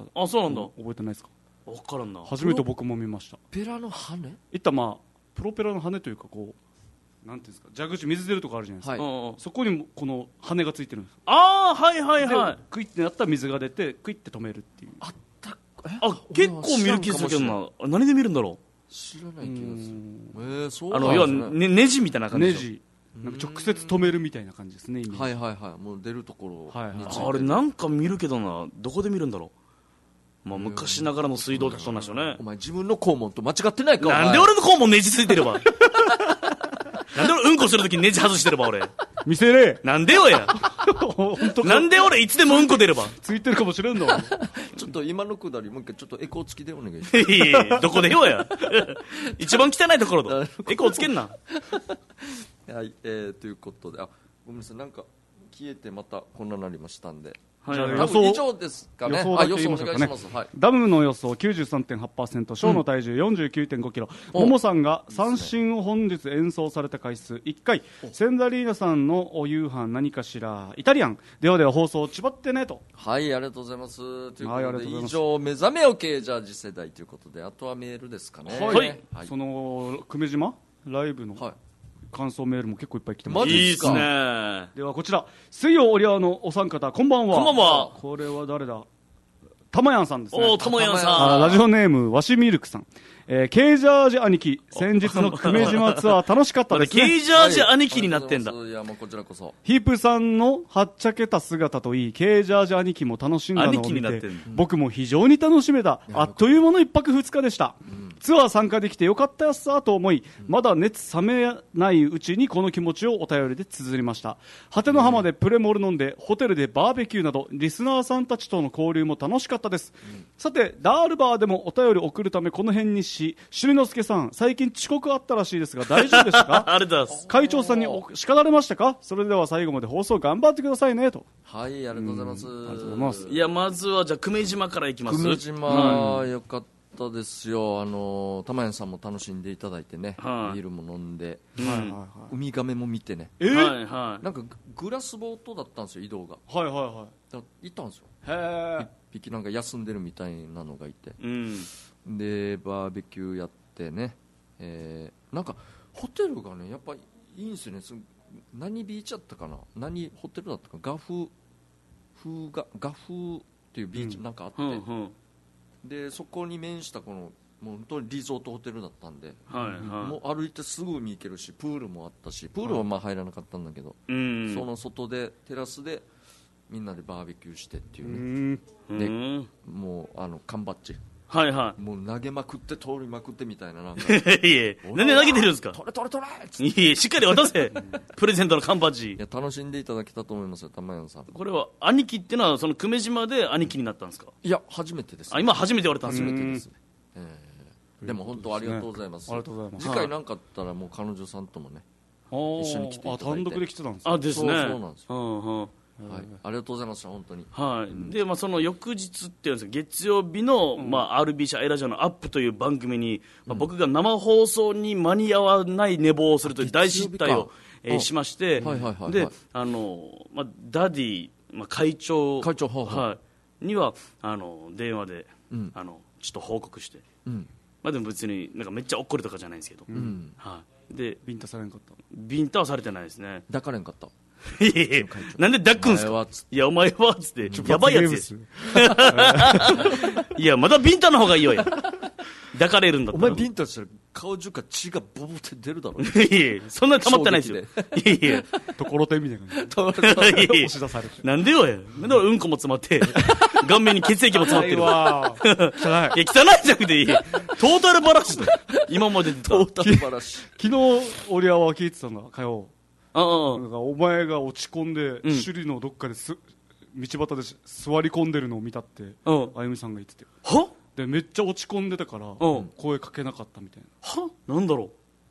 あ、そうなんだ。 覚えてないですか？ 分からんな。 初めて僕も見ました。 ペラの羽、 いったまあプロペラの羽というか、こうなんていうんですか、蛇口水出るとこあるじゃないですか、 はい、 うんうんそこにもこの羽がついてるんです。 ああ、はいはいはい。 でクイッてやったら水が出てクイッて止めるっていう。 あったえあ、結構見る気するけどな。あ、何で見るんだろ知らない気がする。えー、そうう。あの、要は、 なんですね。 ね、ネジみたいな感じでしょ。 ネジなんか直接止めるみたいな感じですね、イメージ。 はいはいはい、もう出るところについて、 あれなんか見るけどな、どこで見るんだろう。まあ昔ながらの水道と同じよねお。前自分の肛門と間違ってないか、お前なんで俺の肛門ネジついてれば。なんで俺うんこするときネジ外してれば俺。 見せれなんでよや。 本当かなんで俺いつでもうんこ出れば。 ついてるかもしれんのちょっと今のくだりもう一回ちょっとエコー付きでお願いします。 いやいやどこでよや。一番汚いところと。エコーつけんな。 はい、えー、ということで、あ、ごめんなさい、なんか消えてまたこんなになりましたんで、 はいじゃあ多分以上ですかね。 予想だけあ、予想お言いましょうかね願いします。はい。 ダムの予想 きゅうじゅうさんてんはちパーセント、小の体重 よんじゅうきゅうてんごキロ、 おももさんが三振を本日演奏された回数いっかい、センダリーナさんのお夕飯何かしらイタリアン、ではでは放送ちばってねと。 はい、ありがとうございます。というはいあことで、以りがとうございます上、目覚めよ系ジャージ世代ということで、あとはメールですかね。 はいはい。 その久米島ライブのはい感想メールも結構いっぱい来てます。 マジいいっすね。 ではこちら、水曜オリアのお三方、こんばんは。 こんばんは。 これは誰だ、たまやんさんですね。 おー、ともやんあさん。 ラジオネームわしミルクさん、えー、ケージャージ兄貴、先日の久米島ツアー楽しかったまだですね。 ケージャージ兄貴になってんだ。 いや、もうこちらこそ。 ヒープさんのはっちゃけた姿といい、ケージャージ兄貴も楽しんだのを兄貴に見てなってんの、 僕も非常に楽しめた、あっという間の一泊二日でした。ツアー参加できてよかったやっさと思い、まだ熱冷めないうちにこの気持ちをお便りで綴りました。果ての浜でプレモル飲んで、ホテルでバーベキューなど、リスナーさんたちとの交流も楽しかったです。さて、ダールバーでもお便り送るためこの辺にし、しりのすけさん、最近遅刻あったらしいですが大丈夫でしたか？ ありがとうございます。 会長さんにお叱られましたか？それでは最後まで放送頑張ってくださいねと。 はい、ありがとうございます。ありがとうございますいや、まずは、じゃあ、久米島から行きます。 久米島、よかったですよ。あの、玉屋さんも楽しんでいただいてね、 はいビールも飲んで、 うんはいはいはい。 ウミガメも見てね。 えーはいはい。 なんかグラスボートだったんですよ、移動が。 はいはいはだから行ったんですよ。 い。へ一匹なんか休んでるみたいなのがいて。 うん。 で、バーベキューやってね、えーなんかホテルがね、やっぱいいんですよね。す何ビーチだったかな、何ホテルだったか、ガフ風がガフっていうビーチなんかあって、 うんうん。 でそこに面したこのもう本当にリゾートホテルだったんで、 はいはもう歩いてすぐ海行けるし、プールもあったし、プールはまあ入らなかったんだけど、 い。うん。 その外でテラスでみんなでバーベキューしてっていううね、 ん。 うでん。 もうあの缶バッジはいはもう投げまくって通りまくってみたいな、なんかい。いえ、なんで投げてるんですか？ 取れ取れ取れっつって、 いえ、しっかり渡せ。プレゼントの缶バッジい。や楽しんでいただけたと思いますよ、玉山さん。 これは、兄貴ってのは、その久米島で兄貴になったんですか？ いや初めてです。 あ、今初めて言われたんです初よ。 めてですね、えーでも本当ありがとうございます。 ありがとうございます次回なんかあったらもう彼女さんともね、一緒に来ていただいてあ、単独で来てたんですあ、ですね。 そうそうなんですようんうん。 はい、ありがとうございました本当に。 はい。で、まあ、その翌日っていうんですか、月曜日の、まあ、アールビーシー アイラジオのアップという番組に、まあ、僕が生放送に間に合わない寝坊をするという大失態を月曜日か、 えーしまして、 はいはいはいはいで、あの、まあ、ダディ、まあ、会長、 会長はあはあはい、には、あの、電話で、 うんあの、ちょっと報告して、 うんまあ、でも別になんかめっちゃ怒るとかじゃないんですけど、 うんはい。で、 ビンタされんかった。 ビンタはされてないですね。 抱かれんかった。 いやいやなんで抱くんすかお前はつっいや、お前はっつって、やばいやつです。 や。 いや、まだビンタの方がいいよや。抱かれるんだったら。 お前ビンタしたら顔中から血がボボって出るだろ。 いやいやそんなに溜まってないですよ。いやいやところてんみたいな感じいやいやで押し出されて。 なんでよや。なんで俺うんこも詰まって、顔面に血液も詰まってる。いわー。汚い。 や、汚いじゃなくていい。トータルバラシだ。今まで出た。 トータルバラシ。 昨日、オリアは聞いてたんだ、火曜。 ああなんかお前が落ち込んで、 ん首里のどっかです道端で座り込んでるのを見たって、 うんあゆみさんが言ってて。 はで、めっちゃ落ち込んでたから、 ん声かけなかったみたいな。 はなんだろだ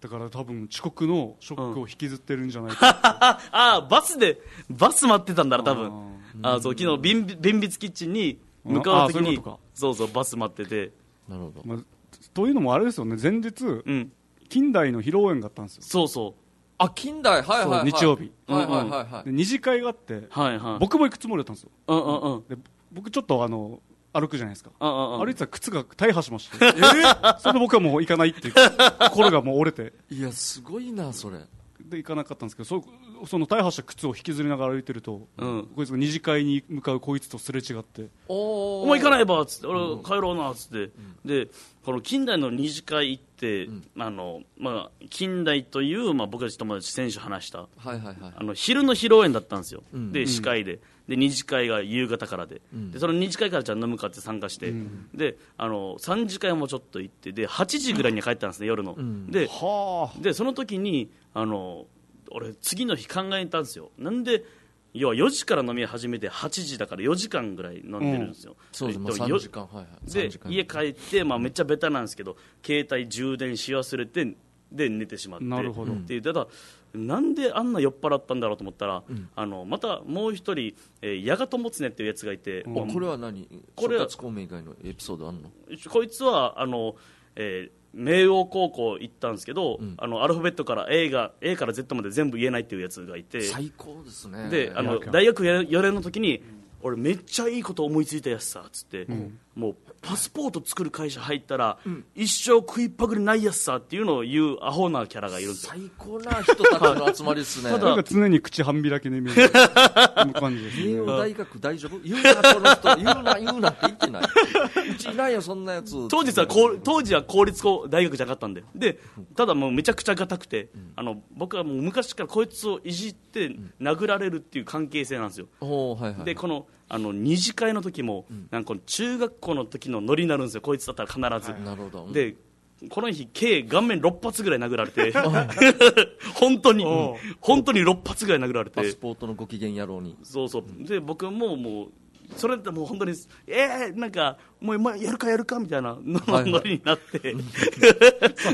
ってから多分遅刻のショックを引きずってるんじゃないか、うん、 ああバスでバス待ってたんだな多分。ああそう昨日便便筆キッチンに向かう時に、うん、そう, そうそうバス待ってて。なるほど、 まあ、というのもあれですよね前日、うん、近代の披露宴があったんですよ。 そうそうあ近代はいはいはい日曜日、 はいはいはいはい、 で二次会があって、 はいはい、 僕も行くつもりだったんですよ、 うんうんうん、 で僕ちょっとあの歩くじゃないですか、 うんうんうん、 歩いてたら靴が大破しまして、えー、それで僕はもう行かないっていう心がもう折れていやすごいなそれで行かなかったんですけど そ, その大破した靴を引きずりながら歩いてると、うん、こいつが二次会に向かうこいつとすれ違って、 おお前行かないばっつって俺帰ろうなっつって、うん、でこの近代の二次会行って、うんあのまあ、近代という、まあ、僕たち友達選手話した、はいはいはい、あの昼の披露宴だったんですよ、うん、で司会でで二次会が夕方から で,、うん、でその二次会からじゃあ飲むかって参加して、うん、であの三次会もちょっと行ってではちじぐらいに帰ったんですね夜の、うん、で, はでその時にあの俺次の日考えたんですよ。なんで要はよじから飲み始めてはちじだからよじかんぐらい飲んでるんですよ、うん、 そうです、まあ、さんじかん、はいはい、 で家帰って、まあ、めっちゃベタなんですけど携帯充電し忘れてで寝てしまってなるほどでただなんであんな酔っ払ったんだろうと思ったら、うん、あのまたもう一人、えー、矢賀友常っていうやつがいて、 うん、これは何これは諸葛孔明以外のエピソードあるの？ こいつはあの、えー明王高校行ったんですけど、うん、あのアルファベットから A, が A から Z まで全部言えないっていうやつがいて最高ですね。 であの大学よねんの時に、うん、俺めっちゃいいこと思いついたやつさっつって、うん、もうパスポート作る会社入ったら、うん、一生食いっぱぐれないやつさっていうのを言うアホなキャラがいるんですよ。 最高な人たちの集まりですねただ常に口半開きのイメージの感じですね。 慶応大学大丈夫言うなこの人言うな言うなって言ってないうちいないよそんなやつ。 当時は当時は公立大学じゃなかったんででただもうめちゃくちゃがたくて、うん、あの僕はもう昔からこいつをいじって殴られるっていう関係性なんですよ、うんはいはい、でこのあの二次会の時も、うん、なんか中学校の時のノリになるんですよこいつだったら必ず、はい、なるほど、うん、でこの日計顔面ろっぱつぐらい殴られて本当に本当にろっぱつぐらい殴られてパスポートのご機嫌野郎にそうそう、うん、で僕ももうそれってもう本当にえー、なんかもうやるかやるかみたいなノリになって、はいはい、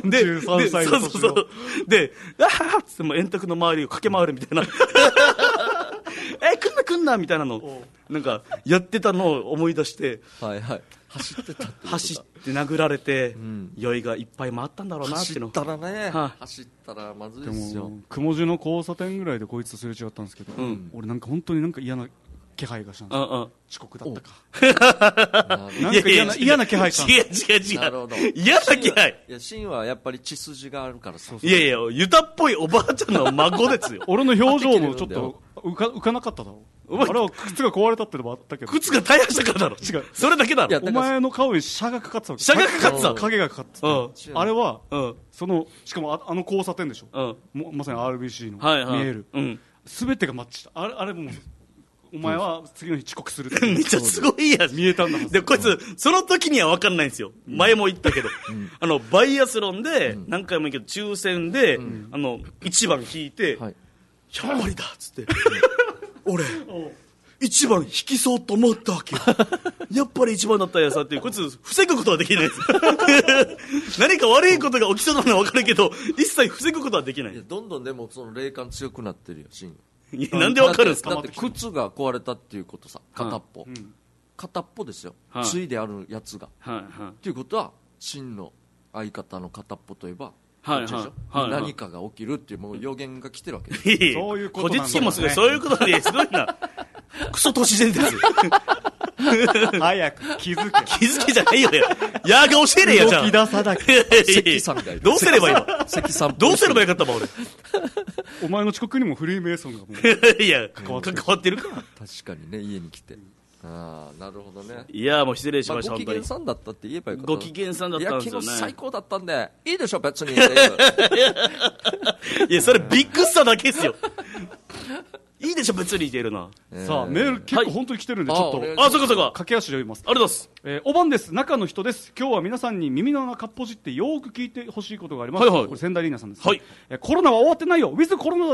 でさんじゅうさんさいの年のそうそうそうであーっつっても円卓の周りを駆け回るみたいなえー、来んな来んなみたいなのなんかやってたのを思い出してはいはい走ってたって走って殴られて、うん、酔いがいっぱい回ったんだろうなっていうの走ったらね、はあ、走ったらまずいですよ。 雲地の交差点ぐらいでこいつとすれ違ったんですけど、うん、俺なんか本当になんか嫌な気配がしたんですよ、うんうん、遅刻だったかなんか嫌な嫌な気配か違う違う違うなるほど嫌な気配いやシンはやっぱり血筋があるからさいやいやユタっぽいおばあちゃんの孫ですよ俺の表情もちょっと浮か、浮かなかっただろあれは靴が壊れたってのもあったけど靴が大破したからだろ違うそれだけだろお前の顔にシャがかかってたわけシャがかかってた影がかかってた、うん、あれは、うん、そのしかも あ, あの交差点でしょ、うん、まさに アールビーシー の、はいはい、見える、うん、全てがマッチしたあれ、あれもお前は次の日遅刻するってめっちゃすごいや見えたんだでこいつその時には分かんないんですよ、うん、前も言ったけど、うん、あのバイアスロンで、うん、何回も言うけど抽選で、うん、あのいちばん引いて、はい、やっぱりだっつって俺いちばん引きそうと思ったわけよやっぱりいちばんだったんやさっていうこいつ防ぐことはできないです何か悪いことが起きそうなのは分かるけど一切防ぐことはできない。 いやどんどんでもその霊感強くなってるよシンなんでわかるんですか。 だって靴が壊れたっていうことさ片っぽ、うん、片っぽですよ、はい、ついであるやつが、はいはい、っていうことは真の相方の片っぽといえば、はいはいはいはい、何かが起きるっていうもう予言が来てるわけです、 はいはい、そういうことなんだ、ね、こじつきもすごいそういうことですごいなクソ都市伝説早く気づけ気づけじゃないよやーが教えれやじゃん動き出さなきゃ関さんがどうすればいいの関さんどうすればよかったもん俺お前の遅刻にもフリーメイソンがもういや関わってるか確かにね家に来てああなるほどねいやもう失礼しました、 まあ、ご機嫌さんだったって言えばよかったご機嫌さんだったんですよね。 いや昨日最高だったんでいいでしょ別にいやそれビッグスターだけですよいいでしょ別に言ってるな、 えー、さあメール結構本当に来てるんで、はい、ちょっとあそうかそうか駆け足で読みます。 ありがとうございます、 えー、おばんです中の人です。今日は皆さんに耳の穴かっぽじってよーく聞いてほしいことがあります、はいはい、これ仙台リーナさんです、ね、はい、えー、コロナは終わってないよウィズコロナだよ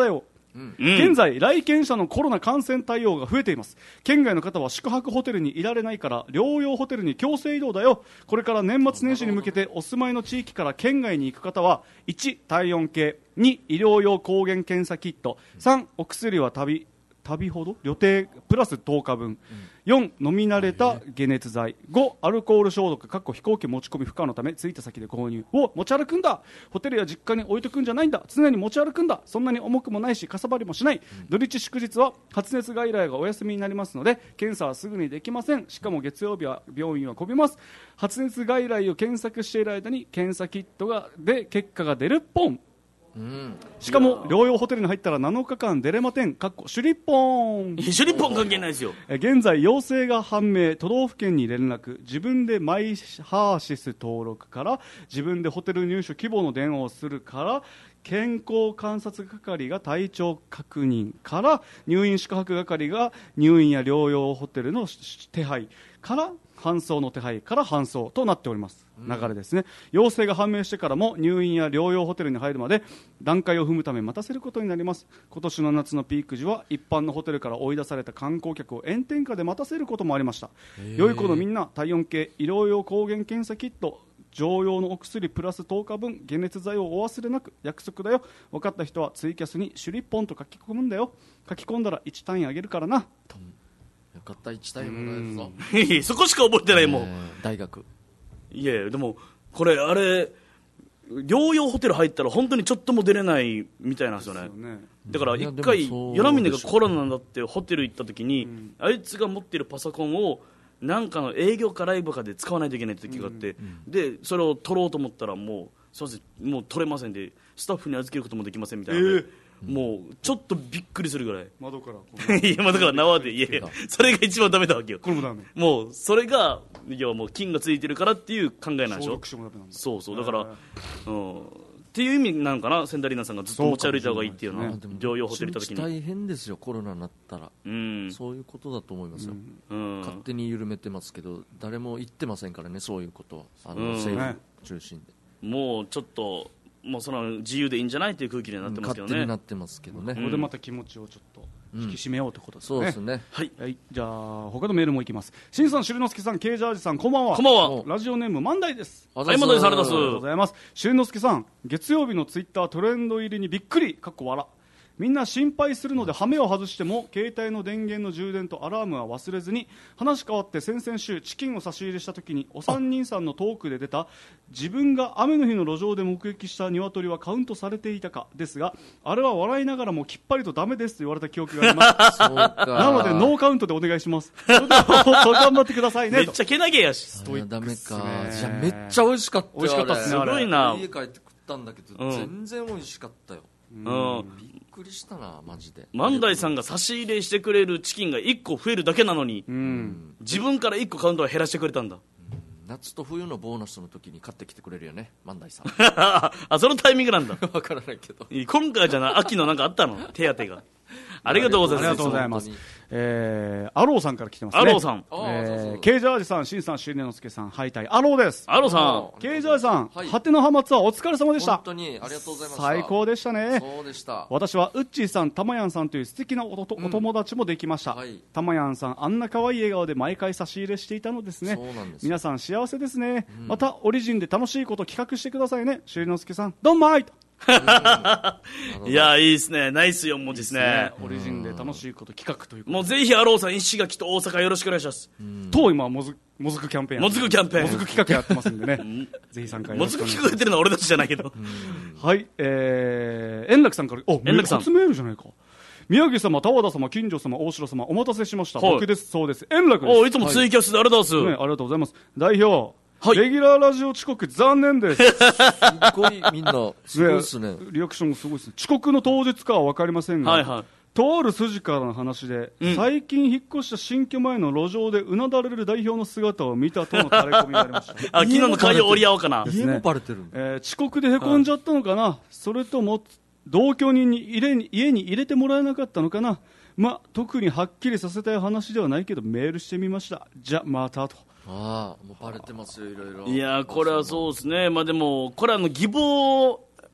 うん、 現在来県者のコロナ感染対応が増えています。県外の方は宿泊ホテルにいられないから療養ホテルに強制移動だよ。これから年末年始に向けてお住まいの地域から県外に行く方は、いち体温計、に医療用抗原検査キット、さんお薬は旅旅ほど予定プラスとおかぶん、よん飲み慣れた解熱剤、ごアルコール消毒かっこ飛行機持ち込み不可のため着いた先で購入を持ち歩くんだ。ホテルや実家に置いとくんじゃないんだ。常に持ち歩くんだ。そんなに重くもないしかさばりもしない。土日祝日は発熱外来がお休みになりますので検査はすぐにできません。しかも月曜日は病院は混みます。発熱外来を検索している間に検査キットがで結果が出るポン。うん、しかも療養ホテルに入ったらなのかかん出れません。かっこシュリッポン。 シュリッポン関係ないですよ。 現在陽性が判明、都道府県に連絡、自分でマイハーシス登録から自分でホテル入所希望の電話をするから健康観察係が体調確認から入院宿泊係が入院や療養ホテルの手配から搬送の手配から搬送となっております。流れですね。陽性が判明してからも入院や療養ホテルに入るまで段階を踏むため待たせることになります。今年の夏のピーク時は一般のホテルから追い出された観光客を炎天下で待たせることもありました。良い子のみんな、体温計、医療用抗原検査キット、常用のお薬プラスとおかぶん、解熱剤をお忘れなく。約束だよ。分かった人はツイキャスにシュリッポンと書き込むんだよ。書き込んだらいち単位あげるからなと。 よかった、いち単位もらえるぞ。 そこしか覚えてないもん、えー、 大学。 いやいやでもこれあれ療養ホテル入ったら本当にちょっとも出れないみたいなんですよね。だから一回与那嶺がコロナになってホテル行った時に、うん、あいつが持ってるパソコンをなんかの営業かライブかで使わないといけない時があって、うんうん、でそれを取ろうと思ったらもうすいませんもう取れませんでスタッフに預けることもできませんみたいな、えー、もうちょっとびっくりするぐらい窓からいや窓から縄でいやいやそれが一番ダメだわけよ。 これもダメ。 もうそれがいやもう菌がついてるからっていう考えなんでしょ。そうそうだから、うん、っていう意味なのかな。センダリーナさんがずっと持ち歩いた方がいいっていうのは、ね、療養ホテル行った時に大変ですよコロナになったら、うん、そういうことだと思いますよ、うん、勝手に緩めてますけど誰も言ってませんからねそういうことはあの、うん、政府中心でもうちょっともうその自由でいいんじゃないという空気になってますけどね。 勝手になってますけどね、 これでまた気持ちをちょっと引き締めようということですね、うん、 そうですね、 はいはい、じゃあ他のメールもいきます。しんさん、しゅりのすけさん、ケイジャージさん、こんばんは。 こんばんは。 ラジオネーム万代です。 はい、万代さん、ありがとうございます。しゅりのすけさん、月曜日のツイッタートレンド入りにびっくりかっこ笑。みんな心配するのでハメを外しても携帯の電源の充電とアラームは忘れずに。話変わって先々週チキンを差し入れした時にお三人さんのトークで出た自分が雨の日の路上で目撃した鶏はカウントされていたかですが、あれは笑いながらもきっぱりとダメですと言われた記憶がありますそうかなのでノーカウントでお願いします。それでは頑張ってくださいねめっちゃけなげやしと。ダメか。じゃあめっちゃ美味しかったよ。 美味しかったっすね。 すごいな。 家帰って食ったんだけど、うん、全然美味しかったよ。 うん、 びっくりしたなマジで。 万代さんが差し入れしてくれるチキンがいっこ増えるだけなのに、うん、自分からいっこカウントは減らしてくれたんだ、うん、 夏と冬のボーナスの時に買ってきてくれるよね万代さんあそのタイミングなんだわからないけど今回じゃない秋のなんかあったの手当がありがとうございます。 ありがとうございます。えー、アローさんから来てますね。 アローさん、 えー、ケイジャージさん、シンさん、シュリネノスケさん、ハイタイ、アローです。 アローさん、ケイジャージさん、はい、果ての浜ツアーお疲れ様でした。 本当にありがとうございました。 最高でしたね。 そうでした。 私はウッチーさん、たまやんさんという素敵な お, と、うん、お友達もできました。はい、たまやんさん、あんな可愛い笑顔で毎回差し入れしていたのですね。 そうなんです。 皆さん幸せですね、うん。またオリジンで楽しいこと企画してくださいね。シュリノスケさん、どんまいと。 いやいいですね。ナイスよん文字ですね。いいですね。 オリジンで楽しいこと企画ということ。 もうぜひアローさん石垣と大阪よろしくお願いします。 と今もずもずくキャンペーンもずくキャンペーンもずく企画やってますんでねぜひ参加よろしくお願いします。もずく企画やってるのは俺たちじゃないけどはい、えー、円楽さんからお円楽さん初メールじゃないか。宮城様、田和田様、金城様、大城様、お待たせしました、はい、僕です。そうです、円楽です。 おいつもツイキャスでありがとうございます、 はいね、ありがとうございます。代表、 はい、 レギュラーラジオ遅刻残念ですすごいみんなすごいですね。 リアクションもすごいですね。遅刻の当日かは分かりませんが、はいはい、とある筋からの話で、うん、最近引っ越した新居前の路上でうなだれる代表の姿を見たとのタレコミがありましたあ昨日の会を折り合おうかな、 家もバレてる、 えー、遅刻でへこんじゃったのかな、はい、それとも同居人に入れに家に入れてもらえなかったのかな。まあ特にはっきりさせたい話ではないけどメールしてみました。じゃまたと。 ああもうバレてますよいろいろ。 いやこれはそうですね。まあでもこれはあの義母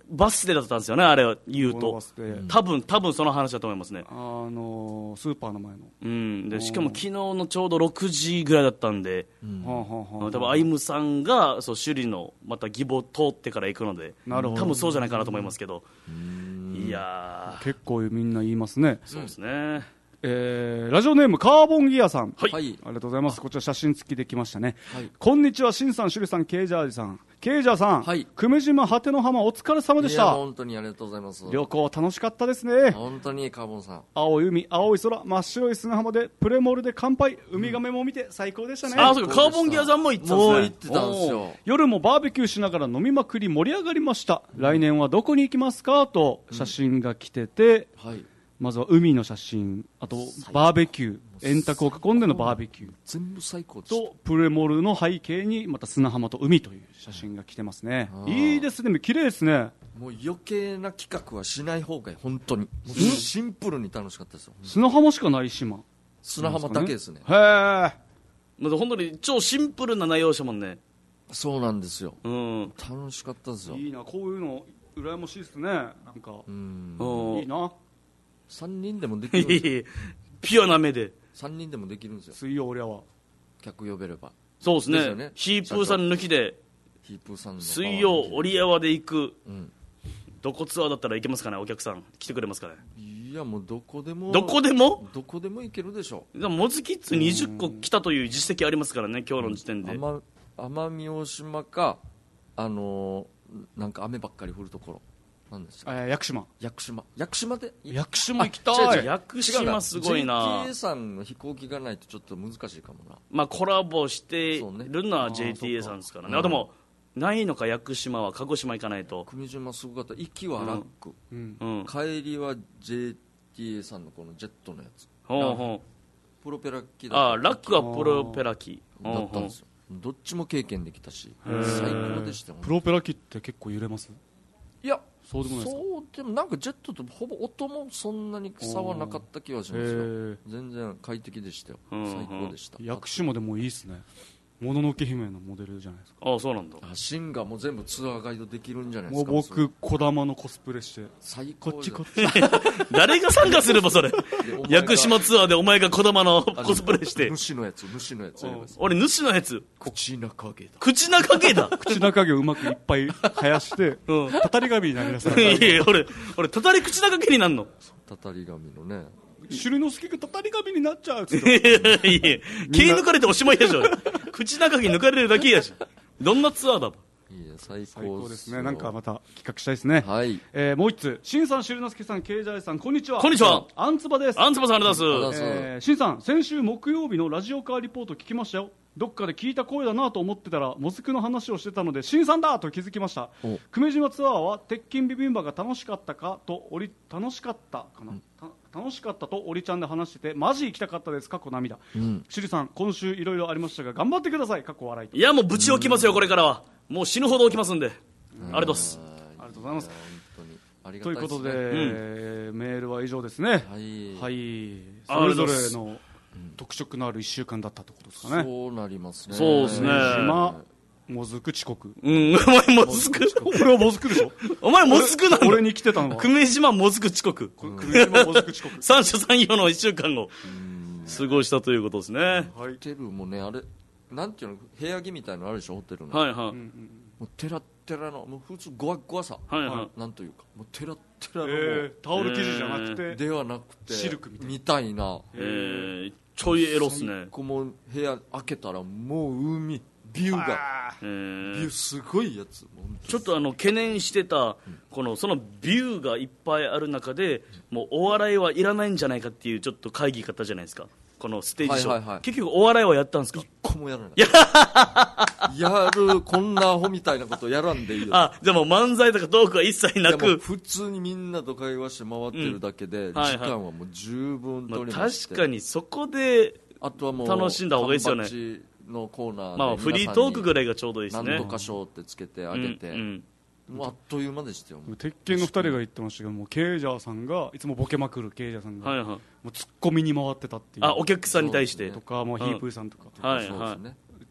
バス停だったんですよね、あれを言うとこのバス。停多分多分その話だと思いますね。 あのースーパーの前の、 うん、でしかも昨日のちょうどろくじぐらいだったんで、 はあはあはあ多分アイムさんがそう首里のまた義母通ってから行くので、 なるほど多分そうじゃないかなと思いますけど、いや結構みんな言いますね、 ーそうですね、 えーラジオネームカーボンギアさん、 はいはいありがとうございます。こちら写真付きできましたね、 はいこんにちは、しんさん、しゅりさん、ケイジャージさん、ケイジャーさん、 はい久米島果ての浜お疲れ様でしいやた。 本当にありがとうございます。 旅行楽しかったですね。 本当にカーボンさん。 青い海、青い空、真っ白い砂浜でプレモルで乾杯、ウミガメも見て最高でしたね、 あそうか、カーボンギアさんも行ってたんですね。 もう行ってたんですよ。 夜もバーベキューしながら飲みまくり盛り上がりました、来年はどこに行きますかと写真が来てて、 はい。 まずは海の写真、あとバーベキュー、円卓を囲んでのバーベキュー全部最高でした。 とプレモルの背景にまた砂浜と海という写真が来てますね。いいですね、綺麗ですね。 もう余計な企画はしない方がいい、本当に。もうシンプルに楽しかったですよ。 砂浜しかない島、 砂浜だけですね。 へえ、 まだ本当に超シンプルな内容でしたもんね。 そうなんですよ。 うん、 楽しかったですよ。 いいな、こういうの羨ましいですね、なんか、 うん。 うんいいな。 さんにんでもできるんですよ。 ピュアな目で。 さんにんでもできるんですよ。 水曜俺は客呼べれば。 そうですね、 ですよねヒープーさん抜きでヒープーさんの。 水曜折山で行く、 うん。 どこツアーだったら行けますかね、お客さん来てくれますかね。 いや、もうどこでも。 どこでもどこでも行けるでしょでもモズキッズにじゅっこ来たという実績ありますからね、今日の時点う。 で。 奄奄美大島か、あのー、なんか雨ばっかり降るところ。なんですか。 えー屋久島、 屋久島。屋久島で屋久島行きたあ違う違うい。 屋久島すごいな。 ジェーティーエー さんの飛行機がないとちょっと難しいかもな。 まあコラボしてそうねるのは ジェーティーエー さんですからね。 あーあでもないのか、屋久島は鹿児島行かないと。 久米島すごかった。行きはラック、 うんうん、 帰りは ジェーティーエー さんのこのジェットのやつ、 ほうほプロペラ機う。 だったああラックはプロペラ機。 だったんですよ。どっちも経験できたし最高でしたよ。 プロペラ機って結構揺れます？ いやそうでもないですか？ そうでもなんかジェットとほぼ音もそんなに差はなかった気がしますよ。 へー全然快適でしたよ。 うん最高でした。 屋久島でもいいですね。もののけ姫のモデルじゃないですか。 ああそうなんだ。 あシンガーも全部ツアーガイドできるんじゃないでもうすか。それ僕小玉のコスプレして最高こっちこっちち誰が参加すればそれ。 お前が屋久島ツアーでお前が児玉のコスプレして。 主のやつ主のやつやります。 俺主のやつ口中毛だ。 口中毛だ。 口中毛をうまくいっぱい生やしてうんたたり神になりなさいやい。 いや俺俺たたり口中毛になんの。 たたり神のね。 汁の助がたたり神になっちゃうっつっいてやいやいや毛抜かれておしまいでしょ。口中毛抜かれるだけやし。どんなツアーだ。 いや最最高高ですね。なんかまた企画したいですね。 はい。 えーもう一つ、しんさん、しゅるのすけさん、けいじゃいさん、こんにちは。 こんにちは。 あんつばです。 あんつばさんありがとうございます。 えー、しんさん、先週木曜日のラジオカーリポート聞きましたよ。どっかで聞いた声だなと思ってたらモズクの話をしてたのでしんさんだと気づきました。 お久米島ツアーは鉄筋ビビンバが楽しかったかとおり楽しかったかな、た楽しかったとおりちゃんで話しててマジ行きたかったです過去涙。 うん。 しりさん今週いろいろありましたが頑張ってください過去笑いと。 いやもうぶち起きますよこれからは。もう死ぬほど起きますんで。ありがとうございます。 ありがとうございます。 本当にありがというたいですね。 ことで、えーメールは以上ですね。 はい。 はい、 あそれぞありがとうございますれの特色のあるいっしゅうかんだったってことですかね。 そうなりますね。 そうですね島もずく遅刻。 うん、お前もずく。 俺はもずくでしょ。 お前もずくなんだ。 俺に来てたのは久米島もずく遅刻。 久米島もずく遅刻。 三者三様の一週間を過ごしたということですね。 ホテルもね、あれ、なんていうの、部屋着みたいなのあるでしょ、ホテルの。 はいはい。 もうテラッテラの、もう普通ゴワゴワさ。 はいはい。 なんというか、もうテラッテラの、 えー、タオル生地じゃなくて、 ではなくて、 シルクみたいなみたいな。 えー、ちょいエロっすね。 こも部屋開けたらもう海、ビューが、 えビューーすごいやつ。もうちょっとあの懸念してたこのそのビューがいっぱいある中でもうお笑いはいらないんじゃないかっていうちょっと会議方じゃないですかこのステージショー、 はいはいはい結局お笑いはやったんですか。 一個もやらない。やる、こんなアホみたいなことやらんでいいよ。 あじゃあもう漫才とかトークは一切ないやもうく、 普通にみんなと会話して回ってるだけで、 んはいはい時間はもう十分まあ、 取りまして、 確かにそこであとはもう楽しんだ方がいいですよね缶バッジのコーナーでまあフリートークぐらいがちょうどいいですね。 何とか賞ってつけてあげて、 うんうんもうあっという間でしたよ。 鉄拳のふたりが言ってましたけどもうケイジャーさんがいつもボケまくるケイジャーさんが、 はいはい。 もうツッコミに回ってたっていうあお客さんに対してとかもうヒープーさんとか、 はいそうですね。 って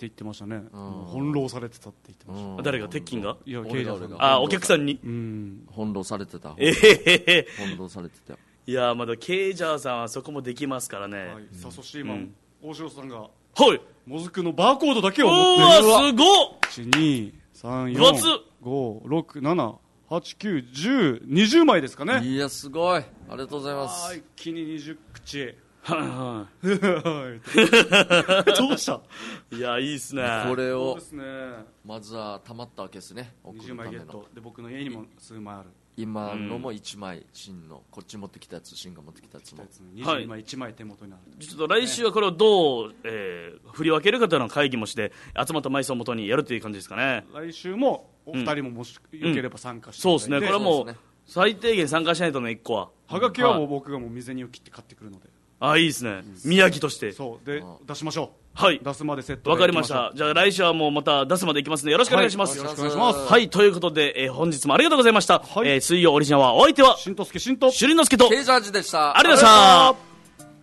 言ってましたね、翻弄されてたって言ってました。 誰が鉄筋が？ いや、ケイジャーさんが。 あ、お客さんに。 うん。 翻弄されてた。 えへへ。 翻弄されてたよ。 いや、まだケイジャーさんはそこもできますからね。 はい、さあ、そして今、うん、大城さんが、 はい。 もずくのバーコードだけを持ってる。うわ、すごっ ! いち、に、さん、よん、ご、ろく、なな、はち、きゅう、じゅう、にじゅうまいですかね。 いや、すごい。ありがとうございます。 はい、一気ににじゅう口。 はいはい。 どうした？ いや、いいっすね。 これを、 ね、 まずはたまったわけですね。 にじゅうまいゲットで、僕の家にも数枚ある。 今のもいちまい、真のこっち持ってきたやつ、真が持ってきたやつもにじゅうにまい、いちまい手元にある。 ちょっと来週はこれをどう、えー、振り分けるかというのを会議もして集まった枚数をもとにやるという感じですかね。 来週もお二人ももしよければ参加して、 うんうん、そうですね。これはもう最低限参加しないとのいっこは。 はがきはもう僕がもう水煮を切って買ってくるので。 あ、いいですね、うん、宮城として。 そうで出しましょう。 はい、 出すまでセットで。 わかりました。じゃあ来週はもうまた出すまでいきますのでよろしくお願いします。 はい、よろしくお願いします。 はい、ということで、えー、本日もありがとうございました。はい、えー、水曜オリジナルはお相手はしんとすけしんとしゅりのすけとケイジャージでした。 ありがとうございました。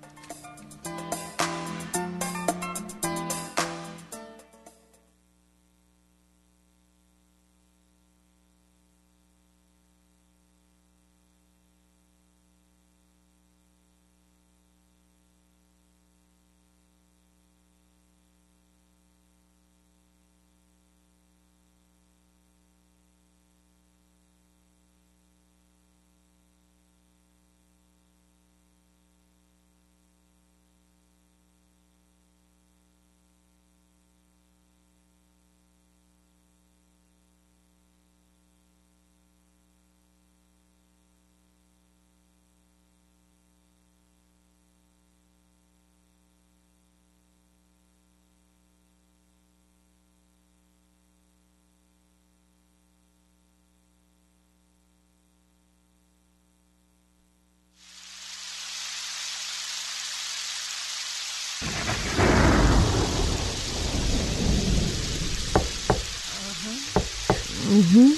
Mm-hmm.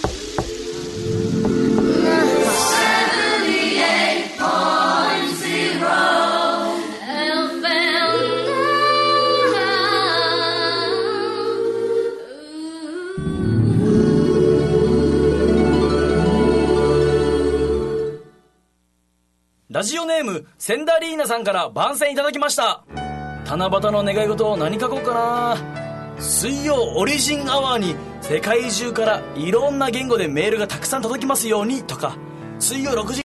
ラジオネームセンダリーナさんから番宣いただきました。七夕の願い事を何書こうかな。水曜オリジンアワーに世界中からいろんな言語でメールがたくさん届きますようにとか、水曜ろくじ